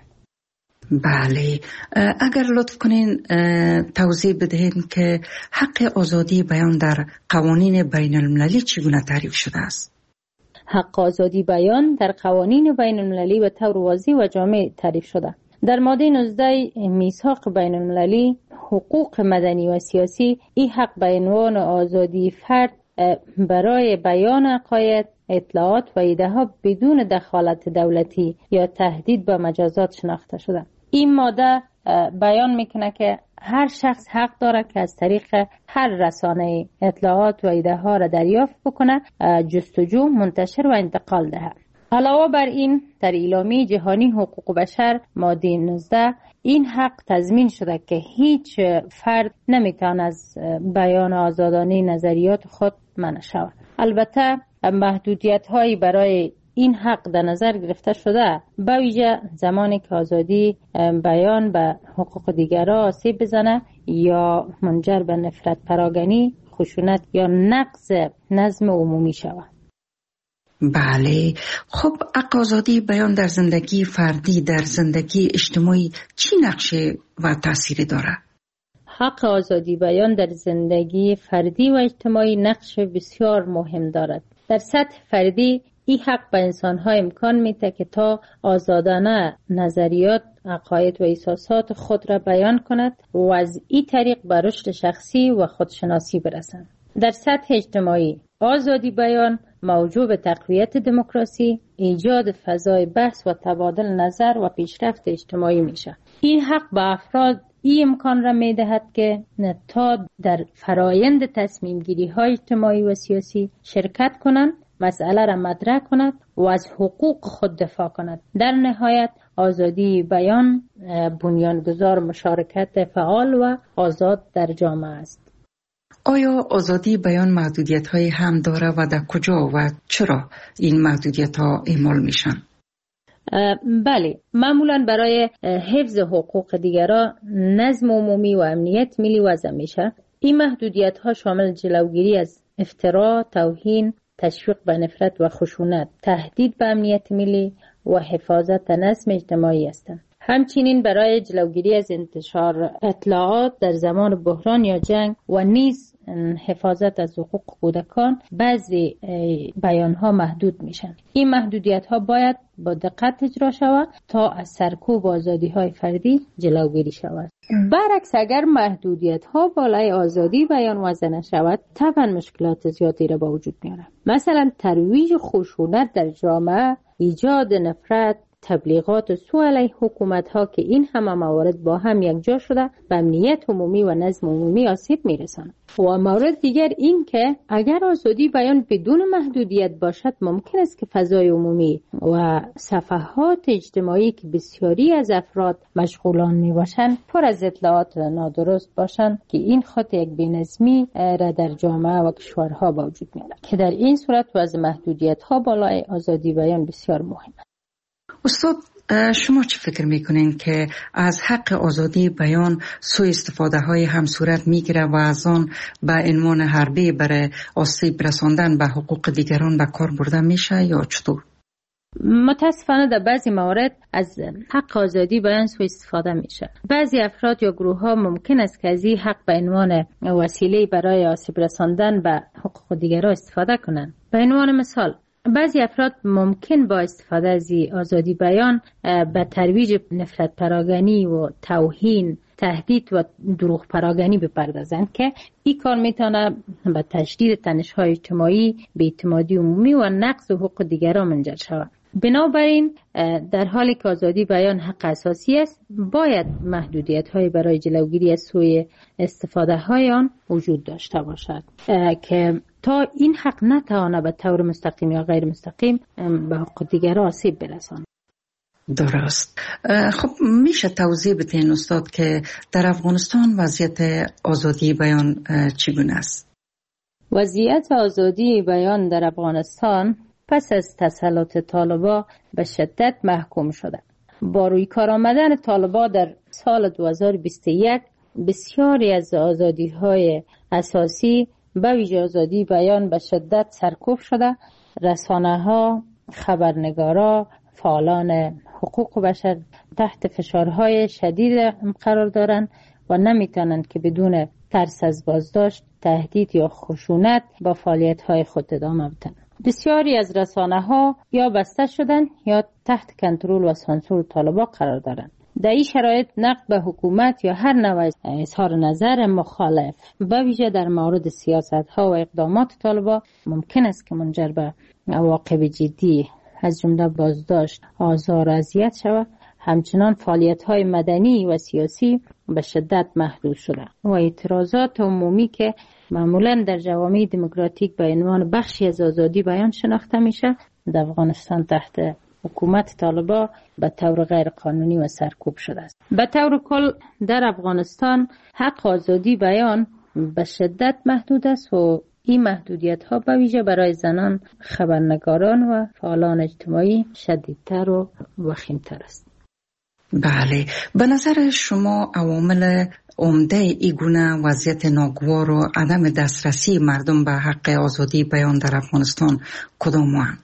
V: بله، اگر لطف کنین توضیح بدهید که حق آزادی بیان در قوانین بین المللی چگونه تعریف شده است؟
W: حق آزادی بیان در قوانین بین المللی به طور واضح و جامع تعریف شده. در ماده 19 میثاق بین المللی حقوق مدنی و سیاسی این حق به عنوان آزادی فرد برای بیان عقاید، اطلاعات و ایده ها بدون دخالت دولتی یا تهدید به مجازات شناخته شده. این ماده بیان میکنه که هر شخص حق داره که از طریق هر رسانه اطلاعات و ایده ها را دریافت بکنه، جستجو، منتشر و انتقال دهد. علاوه بر این در اعلامیه جهانی حقوق بشر ماده 19 این حق تضمین شده که هیچ فرد نمیتونه از بیان آزادانه نظریات خود منع شود. البته محدودیت هایی برای این حق در نظر گرفته شده، به ویژه زمانی که آزادی بیان به حقوق دیگران آسیب بزنه یا منجر به نفرت پراگنی، خشونت یا نقض نظم عمومی شود.
V: بله، خب حق آزادی بیان در زندگی فردی، در زندگی اجتماعی چی نقشه و تأثیری داره؟
W: حق آزادی بیان در زندگی فردی و اجتماعی نقش بسیار مهم دارد. در سطح فردی این حق به انسان‌ها امکان میده که تا آزادانه نظریات، عقاید و احساسات خود را بیان کند و از این طریق به رشد شخصی و خودشناسی برسند. در سطح اجتماعی آزادی بیان موجب به تقویت دموکراسی، ایجاد فضای بحث و تبادل نظر و پیشرفت اجتماعی میشه. این حق به افراد این امکان را میدهد که تا در فرایند تصمیم گیری های اجتماعی و سیاسی شرکت کنند، مسئله را مطرح کند و از حقوق خود دفاع کند. در نهایت آزادی بیان بنیانگذار مشارکت فعال و آزاد در جامعه است.
V: آیا آزادی بیان محدودیت های هم داره و در کجا و چرا این محدودیت ها اعمال میشن؟
W: بله، معمولا برای حفظ حقوق دیگران، نظم عمومی و امنیت ملی وضع میشه. این محدودیت ها شامل جلوگیری از افترا، توهین، تشویق به نفرت و خشونت، تهدید به امنیت ملی و حفاظت نظم اجتماعی هستند. همچنین برای جلوگیری از انتشار اطلاعات در زمان بحران یا جنگ و نیز حفاظت از حقوق کودکان بعضی بیانها محدود میشن. این محدودیت ها باید با دقت اجرا شود تا از سرکوب آزادی های فردی جلوگیری شود. برعکس اگر محدودیت ها بالای آزادی بیان وضع نشود، طبعا مشکلات زیادی را به وجود میاره. مثلا ترویج خشونت در جامعه، ایجاد نفرت، تبلیغات سوء علیه حکومت ها که این همه موارد با هم یکجا شده به امنیت عمومی و نظم عمومی آسیب میرسند. و مورد دیگر این که اگر آزادی بیان بدون محدودیت باشد، ممکن است که فضای عمومی و صفحات اجتماعی که بسیاری از افراد مشغولان می باشند پر از اطلاعات نادرست باشند که این خود یک بی‌نظمی را در جامعه و کشورها به وجود میارد که در این صورت وضع محدودیت ها بالای آزادی بیان بسیار مهم است.
V: استاد، شما چه فکر میکنین که از حق آزادی بیان سوء استفاده های هم صورت میگیره و از آن به عنوان حربه برای آسیب رساندن به حقوق دیگران به کار برده میشه یا چطور؟
W: متاسفانه در بعضی موارد از حق آزادی بیان سوء استفاده میشه. بعضی افراد یا گروه ها ممکن است که از این حق به عنوان وسیله برای آسیب رساندن به حقوق دیگران استفاده کنند. به عنوان مثال، بعضی افراد ممکن با استفاده از آزادی بیان به ترویج نفرت پراگنی و توهین، تهدید و دروغ پراگنی بپردازند که این کار میتونه به تشدید تنش‌های اجتماعی، بی‌اعتمادی عمومی و نقض حقوق دیگران منجر شود. بنابراین در حالی که آزادی بیان حق اساسی است، باید محدودیت‌های برای جلوگیری از سوء استفاده های آن وجود داشته باشد که تا این حق نتوانه به طور مستقیم یا غیر مستقیم به حقوق دیگران آسیب برساند.
V: درست. خب میشه توضیح بدین استاد که در افغانستان وضعیت آزادی بیان چگونه است؟
W: وضعیت آزادی بیان در افغانستان پس از تسلط طالبان به شدت محکوم شده. با روی کار آمدن طالبان در سال 2021 بسیاری از آزادی‌های اساسی به ویژه آزادی بیان به شدت سرکوب شده. رسانه‌ها، خبرنگارا، فعالان حقوق بشر تحت فشارهای شدید قرار دارند و نمیتونند که بدون ترس از بازداشت، تهدید یا خشونت با فعالیت‌های خود ادامه بدن. بسیاری از رسانه‌ها یا بسته شدن یا تحت کنترل و سانسور طالبان قرار دارند. در این شرایط نقد به حکومت یا هر نوع اظهار نظر مخالف به ویژه در مورد سیاست ها و اقدامات طالبان ممکن است که منجر به عواقب جدی از جمله بازداشت، آزار و اذیت شود. همچنان فعالیت های مدنی و سیاسی به شدت محدود شده و اعتراضات عمومی که معمولا در جوامع دموکراتیک به عنوان بخشی از آزادی بیان شناخته میشه در افغانستان تحت حکومت طالبان به طور غیر قانونی و سرکوب شده است. به طور کل در افغانستان حق آزادی بیان به شدت محدود است و این محدودیت ها به ویژه برای زنان، خبرنگاران و فعالان اجتماعی شدیدتر و وخیمتر است.
V: بله، به نظر شما عوامل عمده ای گونه وضعیت ناگوار و عدم دسترسی مردم به حق آزادی بیان در افغانستان کدام‌اند؟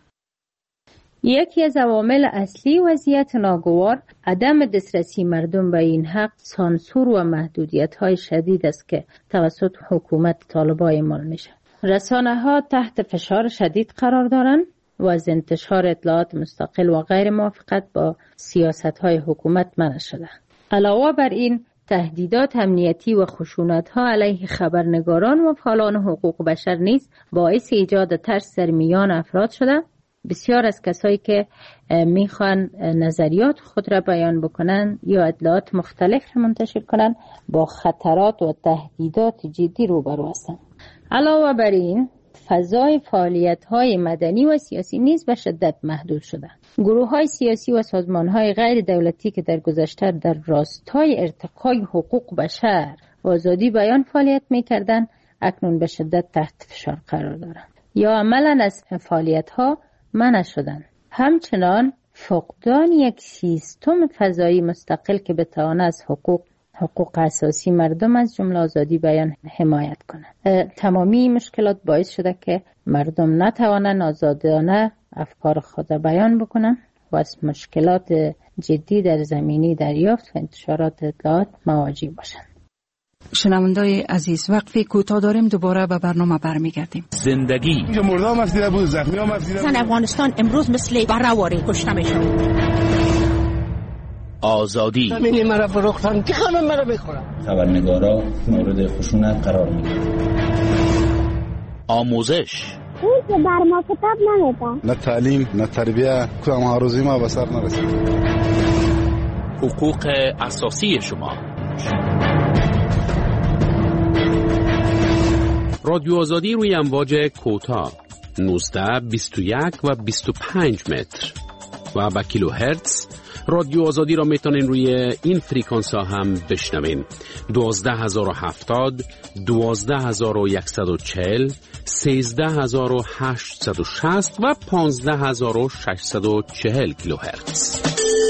W: یکی از عوامل اصلی وضعیت ناگوار عدم دسترسی مردم به این حق سانسور و محدودیت‌های شدید است که توسط حکومت طالبان اعمال میشه. رسانه‌ها تحت فشار شدید قرار دارند و از انتشار اطلاعات مستقل و غیر موافقت با سیاست‌های حکومت منع شده. علاوه بر این تهدیدات امنیتی و خشونت‌ها علیه خبرنگاران و فعالان حقوق بشر نیز باعث ایجاد ترس در میان افراد شده. بسیار از کسایی که میخوان نظریات خود را بیان بکنن یا اطلاعات مختلف را منتشر کنن با خطرات و تهدیدات جدی روبرو هستند. علاوه بر این فضای فعالیت‌های مدنی و سیاسی نیز به شدت محدود شده. گروه‌های سیاسی و سازمان‌های غیر دولتی که در گذشته در راستای ارتقای حقوق بشر و آزادی بیان فعالیت می‌کردند اکنون به شدت تحت فشار قرار دارند یا عملاً از فعالیت‌ها منع شدند. همچنان فقدان یک سیستم فضایی مستقل که بتواند از حقوق اساسی مردم از جمله آزادی بیان حمایت کنند. تمامی مشکلات باعث شده که مردم نتوانند آزادانه افکار خود بیان بکنند و از مشکلات جدی در زمینه دریافت و انتشارات اطلاعات مواجه باشند.
V: شنوندای عزیز، وقفی کوتاه داریم، دوباره به برنامه برمیگردیم.
N: زندگی
B: اینجا مردم مسئله بود، زخمی هم مسئله بود.
G: افغانستان امروز مثل بره‌واری کشته میشه.
N: آزادی
G: همین مرا فروختن که خانم مرا میخورن.
K: خبرنگارا مورد خشونت قرار میگیرن.
N: آموزش
X: اون که بر ما کتاب نمیدن.
L: نه تعلیم، نه تربیه، کدام هاروزی ما به سر نرسید.
N: حقوق اساسی شما. رادیو آزادی روی امواج کوتاه 19, 21 و 25 متر و با کیلو هرتز. رادیو آزادی را میتونین روی این فریکانس ها هم بشنوین. 12070, 12140, 13860 و 15640 کیلو هرتز.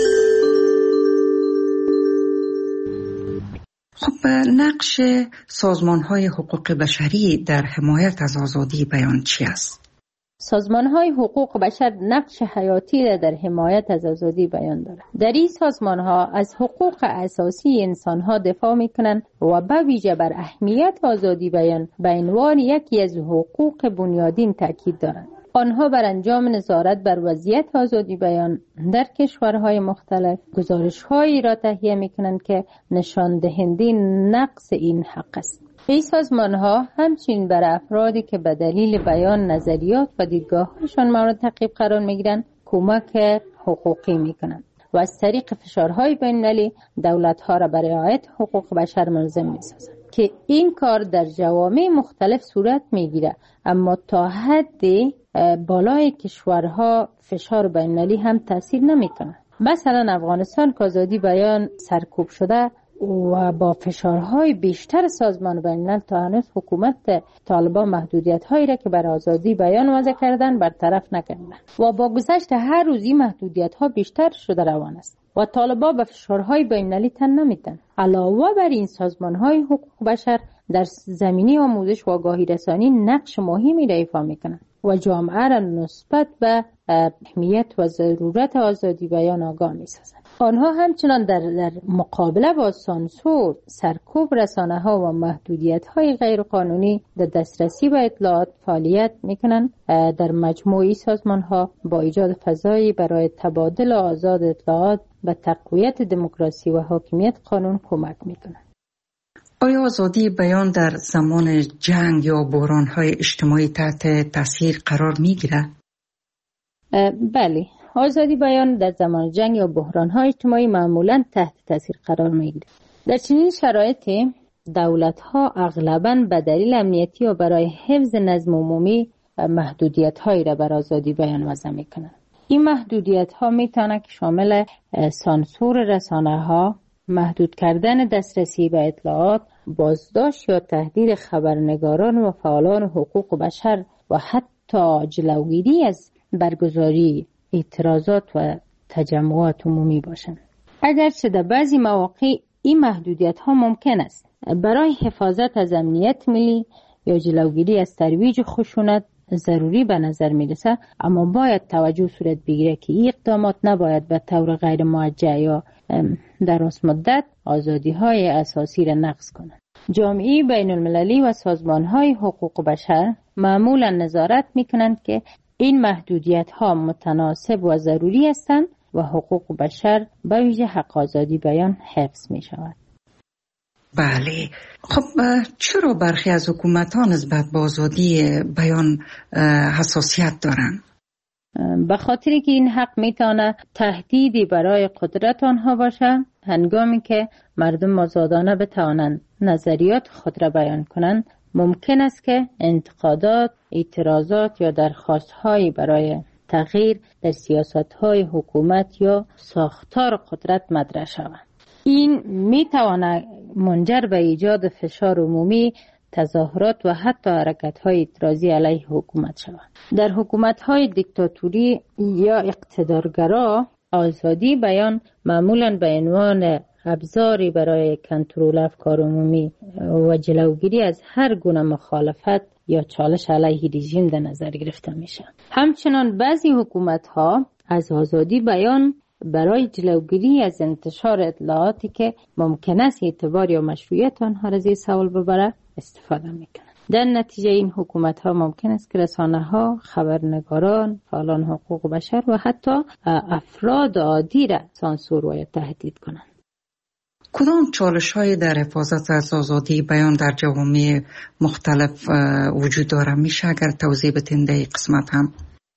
V: خب نقش سازمان‌های حقوق بشری در حمایت از آزادی بیان چی است؟
W: سازمان‌های حقوق بشر نقش حیاتی را در حمایت از آزادی بیان دارند. در این سازمان‌ها از حقوق اساسی انسان‌ها دفاع می‌کنند و به ویژه بر اهمیت آزادی بیان به عنوان یکی از حقوق بنیادین تاکید دارند. آنها بر انجام نظارت بر وضعیت آزادی بیان در کشورهای مختلف گزارش‌هایی را تهیه می‌کنند که نشان دهنده نقض این حق است. این سازمان‌ها همچنین بر افرادی که به دلیل بیان نظریات و دیدگاه‌هایشان مورد تعقیب قرار می‌گیرند کمک حقوقی می‌کنند و از طریق فشارهای بین‌المللی دولت‌ها را برای رعایت حقوق بشر ملزم می‌سازند که این کار در جوامع مختلف صورت می‌گیرد، اما تا حد بالای کشورها فشار بین‌المللی هم تاثیر نمی‌کند. مثلا افغانستان که آزادی بیان سرکوب شده و با فشارهای بیشتر سازمان بین‌الملل تا هنوز حکومت طالبان محدودیت‌هایی را که بر آزادی بیان وضع کردن برطرف نکردند و با گذشت هر روز این محدودیت‌ها بیشتر شده روان است و طالبان به فشارهای بین‌المللی تن نمی‌دهند. علاوه بر این سازمان‌های حقوق بشر در زمینه آموزش و آگاهی رسانی نقش مهمی را ایفا می‌کنند و جامعه را نسبت به اهمیت و ضرورت آزادی بیان آگاه می‌سازند. آنها همچنان در مقابله با سانسور، سرکوب رسانه‌ها و محدودیت‌های غیرقانونی در دسترسی به اطلاعات فعالیت می‌کنند. در مجموعی سازمان‌ها با ایجاد فضایی برای تبادل آزاد اطلاعات به تقویت دموکراسی و حاکمیت قانون کمک می‌کنند.
V: آیا آزادی بیان در زمان جنگ یا بحران‌های اجتماعی تحت تاثیر قرار می‌گیرد؟
W: بله، آزادی بیان در زمان جنگ یا بحران‌های اجتماعی معمولاً تحت تاثیر قرار می‌گیرد. در چنین شرایطی دولت‌ها اغلباً به دلیل امنیتی و برای حفظ نظم عمومی محدودیت‌هایی را بر آزادی بیان وضع می‌کنند. این محدودیت‌ها می‌تواند که شامل سانسور رسانه‌ها، محدود کردن دسترسی به اطلاعات، بازداشت یا تهدید خبرنگاران و فعالان حقوق بشر و حتی جلوگیری از برگزاری اعتراضات و تجمعات عمومی باشند. اگرچه در بعضی مواقع این محدودیت‌ها ممکن است برای حفاظت از امنیت ملی یا جلوگیری از ترویج خشونت ضروری به نظر می‌رسد، اما باید توجه صورت بگیره که این اقدامات نباید به طور غیر موجه یا دراز مدت آزادی‌های اساسی را نقض کنند. جامعه بین المللی و سازمان‌های حقوق بشر معمولاً نظارت می‌کنند که این محدودیت‌ها متناسب و ضروری هستند و حقوق بشر به ویژه حق آزادی بیان حفظ می‌شود.
V: بله، خب چرا برخی از حکومت‌ها نسبت به آزادی بیان حساسیت دارند؟
W: به خاطری که این حق میتونه تهدیدی برای قدرت آنها باشه، هنگامی که مردم آزادانه بتوانند نظریات خود را بیان کنند، ممکن است که انتقادات، اعتراضات یا درخواست‌هایی برای تغییر در سیاست‌های حکومت یا ساختار قدرت مطرح شود. این میتواند منجر به ایجاد فشار عمومی، تظاهرات و حتی حرکت‌های اعتراضی علیه حکومت شود. در حکومت‌های دیکتاتوری یا اقتدارگرا، آزادی بیان معمولاً به عنوان ابزاری برای کنترل افکار عمومی و جلوگیری از هر گونه مخالفت یا چالش علیه رژیم در نظر گرفته میشه. همچنان بعضی حکومت‌ها از آزادی بیان برای جلوگیری از انتشار اطلاعاتی که ممکن است اعتبار یا مشروعیت آنها را زیر سوال ببرد استفاده میکنند. در نتیجه این حکومت‌ها ممکن است که رسانه‌ها، خبرنگاران، فعالان حقوق بشر و حتی افراد عادی را سانسور و تهدید کنند.
V: کدام چالش‌های در حفاظت از آزادی بیان در جوامع مختلف وجود داره؟ میشه اگر توضیح بدین در این قسمت هم؟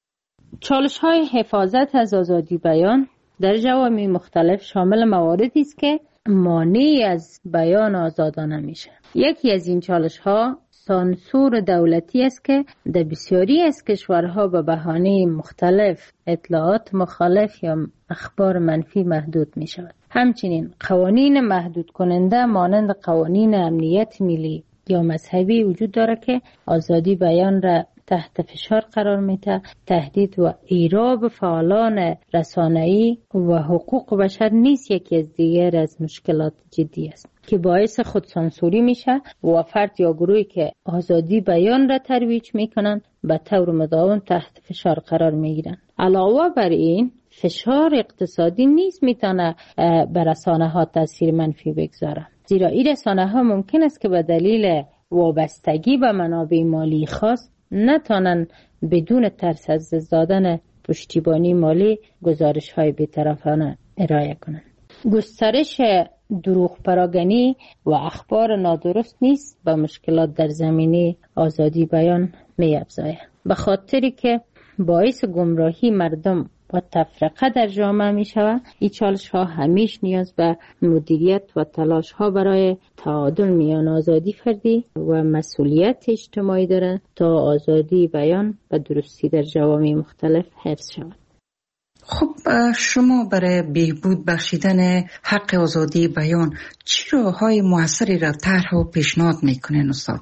W: چالش‌های حفاظت از آزادی بیان در جوامع مختلف شامل مواردی است که مانع از بیان آزادانه میشه. یکی از این چالش‌ها سانسور دولتی است که در بسیاری از کشورها به بهانه مختلف اطلاعات مخالف یا اخبار منفی محدود می شود. همچنین قوانین محدود کننده مانند قوانین امنیت ملی یا مذهبی وجود داره که آزادی بیان را تحت فشار قرار میده. تهدید و ایراب فعالان رسانه‌ای و حقوق بشر نیز یکی از دیگر از مشکلات جدی است که باعث خودسانسوری میشه و فرد یا گروهی که آزادی بیان را ترویج میکنن به طور مداوم تحت فشار قرار میگیرن. علاوه بر این فشار اقتصادی نیز میتونه بر رسانه‌ها تاثیر منفی بگذاره، زیرا این رسانه‌ها ممکن است که به دلیل وابستگی به منابع مالی خاص نتوانند بدون ترس از دادن پشتیبانی مالی گزارش‌های بی‌طرفانه ارائه کنند. گسترش دروغ پراگنی و اخبار نادرست نیست به مشکلات در زمینه آزادی بیان می‌افزاید، به خاطری که باعث گمراهی مردم و تفرقه در جامعه می شود. این چالش ها همیش نیاز به مدیریت و تلاش ها برای تعادل میان آزادی فردی و مسئولیت اجتماعی دارد تا آزادی بیان و درستی در جوامع مختلف حفظ شود.
V: خب شما برای بهبود بخشیدن حق آزادی بیان چه راه‌های موثری را طرح و پیشنهاد میکنین استاد؟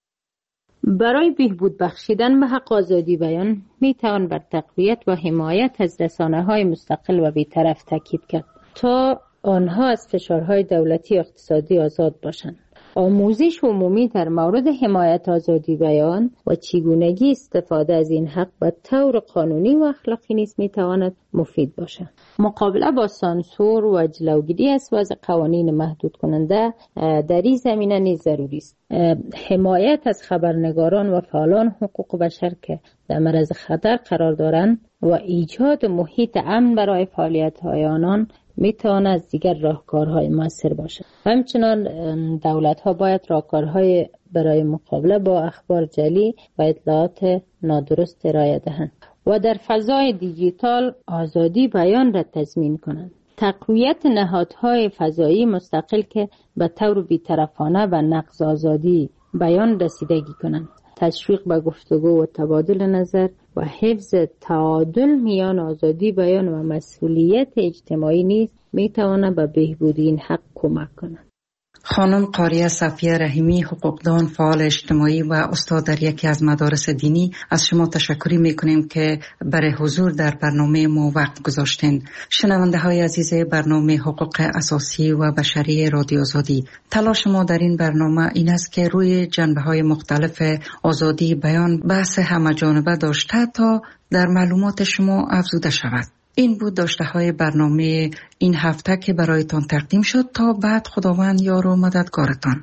W: برای بهبود بخشیدن به حق آزادی بیان می توان بر تقویت و حمایت از رسانه‌های مستقل و بی‌طرف تاکید کرد تا آنها از فشارهای دولتی و اقتصادی آزاد باشند. آموزش عمومی در مورد حمایت آزادی بیان و چگونگی استفاده از این حق به طور قانونی و اخلاقی نیز میتواند مفید باشد. مقابله با سانسور و جلوگیری از وضع قوانین محدود کننده در این زمینه نیز ضروری است. حمایت از خبرنگاران و فعالان حقوق بشر که در معرض خطر قرار دارند و ایجاد محیط امن برای فعالیت‌های آنان میتواند از دیگر راهکارهای مؤثر باشد. همچنان دولت‌ها باید راهکارهای برای مقابله با اخبار جعلی و اطلاعات نادرست ارائه دهند و در فضای دیجیتال آزادی بیان را تضمین کنند. تقویت نهادهای فضایی مستقل که به طور بی‌طرفانه و نقض آزادی بیان رسیدگی کنند. تشویق به گفتگو و تبادل نظر و حفظ تعادل میان آزادی بیان و مسئولیت اجتماعی نیز میتواند به بهبود این حق کمک کند.
V: خانم قاریه صفیه رحیمی، حقوقدان، فعال اجتماعی و استاد در یکی از مدارس دینی، از شما تشکر میکنیم که برای حضور در برنامه ما وقت گذاشتین. شنونده های عزیز برنامه حقوق اساسی و بشری رادیو آزادی، تلاش ما در این برنامه این است که روی جنبه های مختلف آزادی بیان بحث همه‌جانبه داشته تا در معلومات شما افزوده شود. این بود داشته های برنامه این هفته که برایتان تقدیم شد. تا بعد خداوند یار و مددگارتان.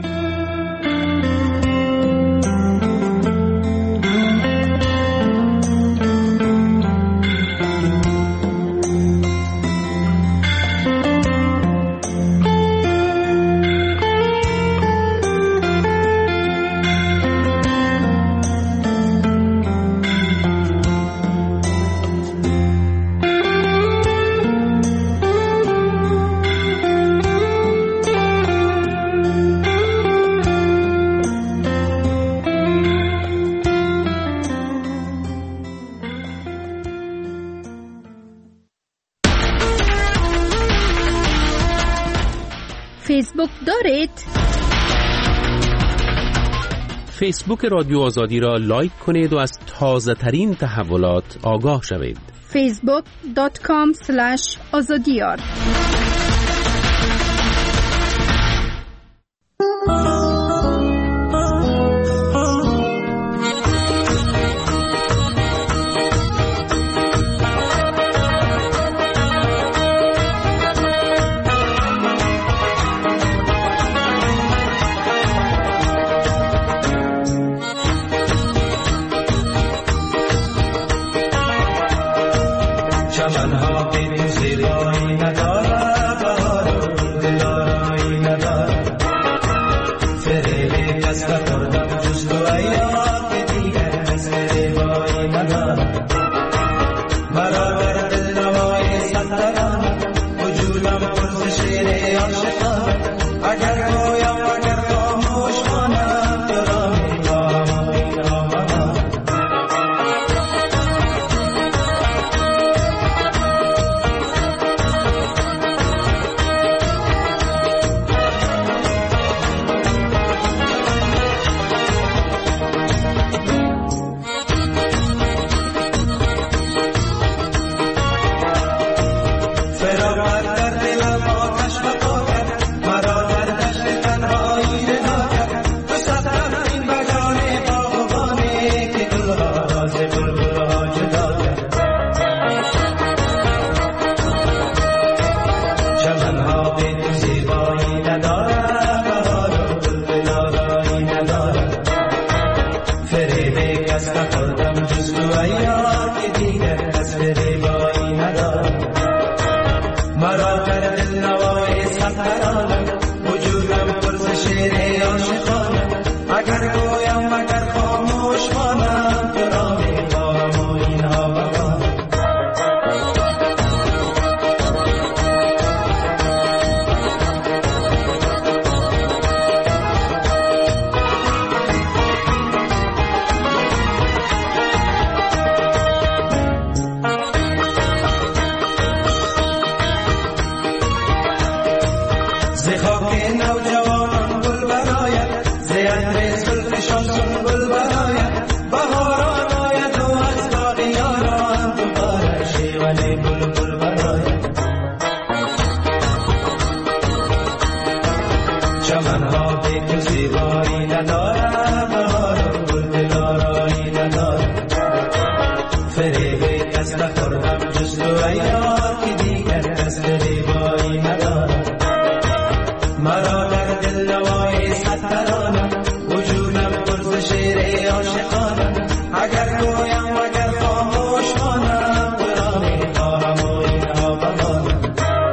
P: فیسبوک دارید؟
N: فیسبوک رادیو آزادی را لایک کنید و از تازه ترین تحولات آگاه شوید.
P: facebook.com/azadiyar
D: چمنها به تو زیبایی ندارد، بهار و گل دلارایی ندارد. فریب کس نخورم جز تو ای یار که دیگر کس فریبایی ندارد. مرا در دل نوای صد ترانه وجودم پر ز شعر عاشقانه. اگر گویم اگر خاموش مانم تو را می‌خواهم و اینها بمانم.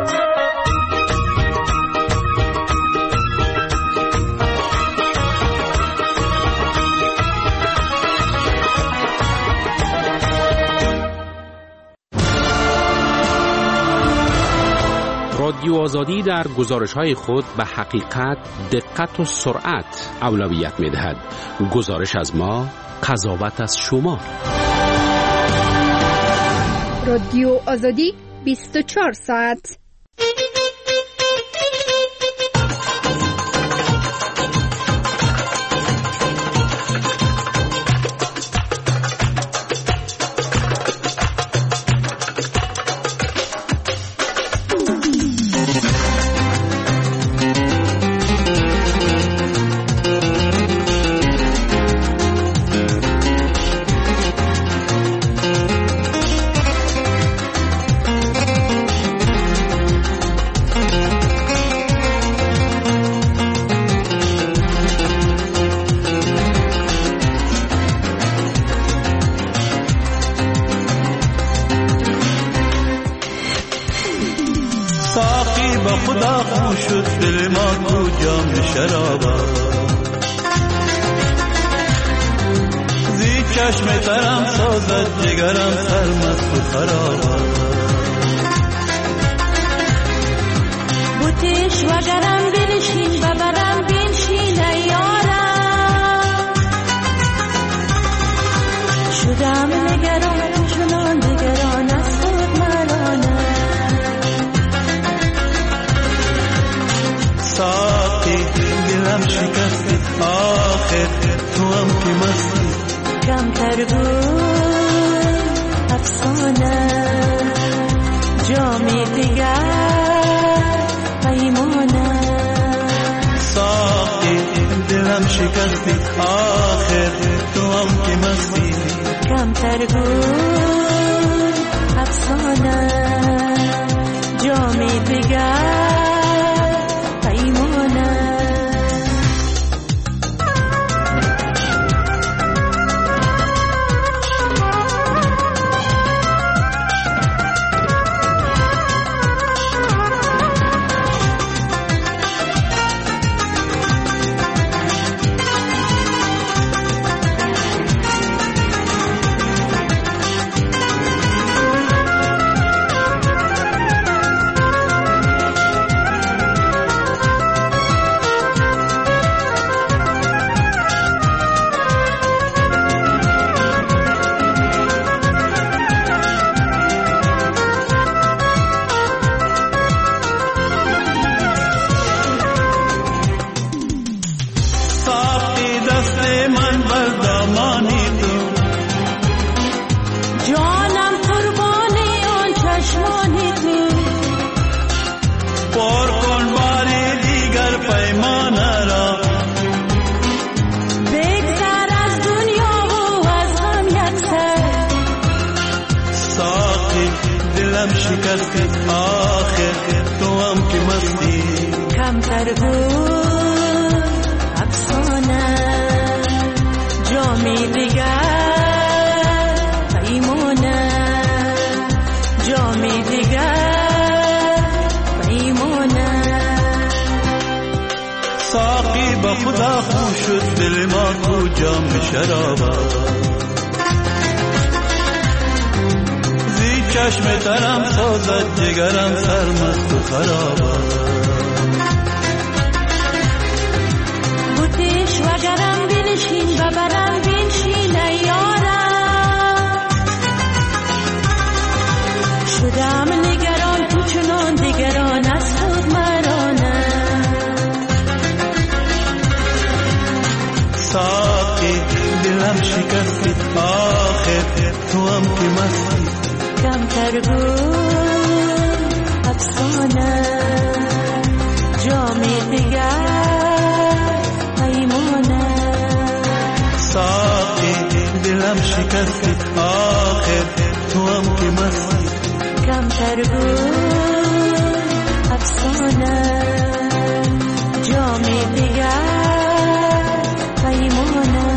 N: رادیو آزادی در گزارش‌های خود به حقیقت، دقت و سرعت اولویت می‌دهد. گزارش از ما، قضاوت از شما.
P: رادیو آزادی 24 ساعت.
I: چشم ترم سازد جگرم سرمست و خراب.
J: بوتش وگرم بنشین ببرم بنشین ایارم. شدم نگران چنان نگران از خود مرانم.
I: ساقی دلم شکستی آخر تو هم که مستی.
J: کمتر بود افسانه جامی دیگر پیمانه.
I: ساقی دلم شکستی آخر تو هم که مستی.
J: کمتر بود افسانه جامی دیگر پیمانه. کمتر بود افسانه جامی دیگر پیمانه. جامی دیگر پیمانه.
I: ساقی با خدا خوش شد دل ما کو جام شرابه. زی چشم ترم سازد جگرم سرمست و خرابه.
J: بوتش وگرم بنشین ببرم بنشین ایارم. شدم نگران تو چنان دیگران از خود مرانم.
I: ساقی دلم شکستی آخر تو هم که مستی.
J: کمتر بود افسانه جامی دیگر
I: شکستی آخر تو هم که مستی
J: کمتر بود افسانه جامی دیگر پیمانه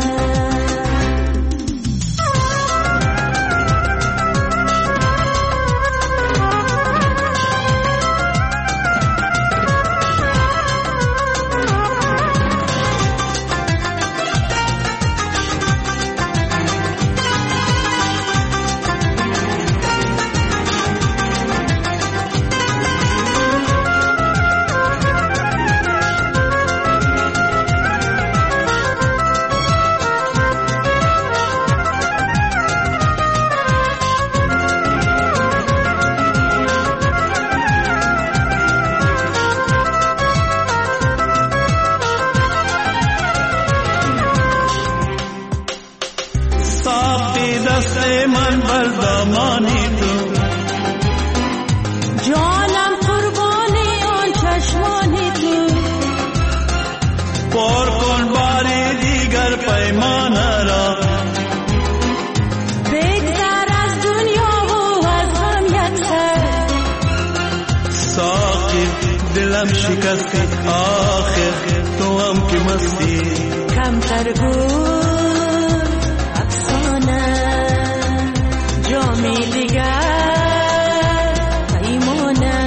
I: دلم شکستی آخر تو هم که مستی
J: کمتر بود افسانه جامی دیگر پیمانه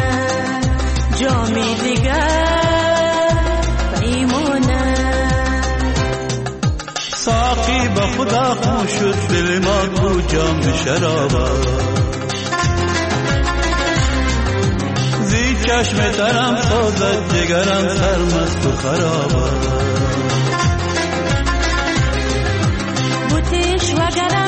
J: جامی دیگر پیمانه
I: ساقی با خدا خون شد دل ما کو جام شرابه چشم ترم سازد جگرم سرمست و خرابه
J: بوتیش وگرم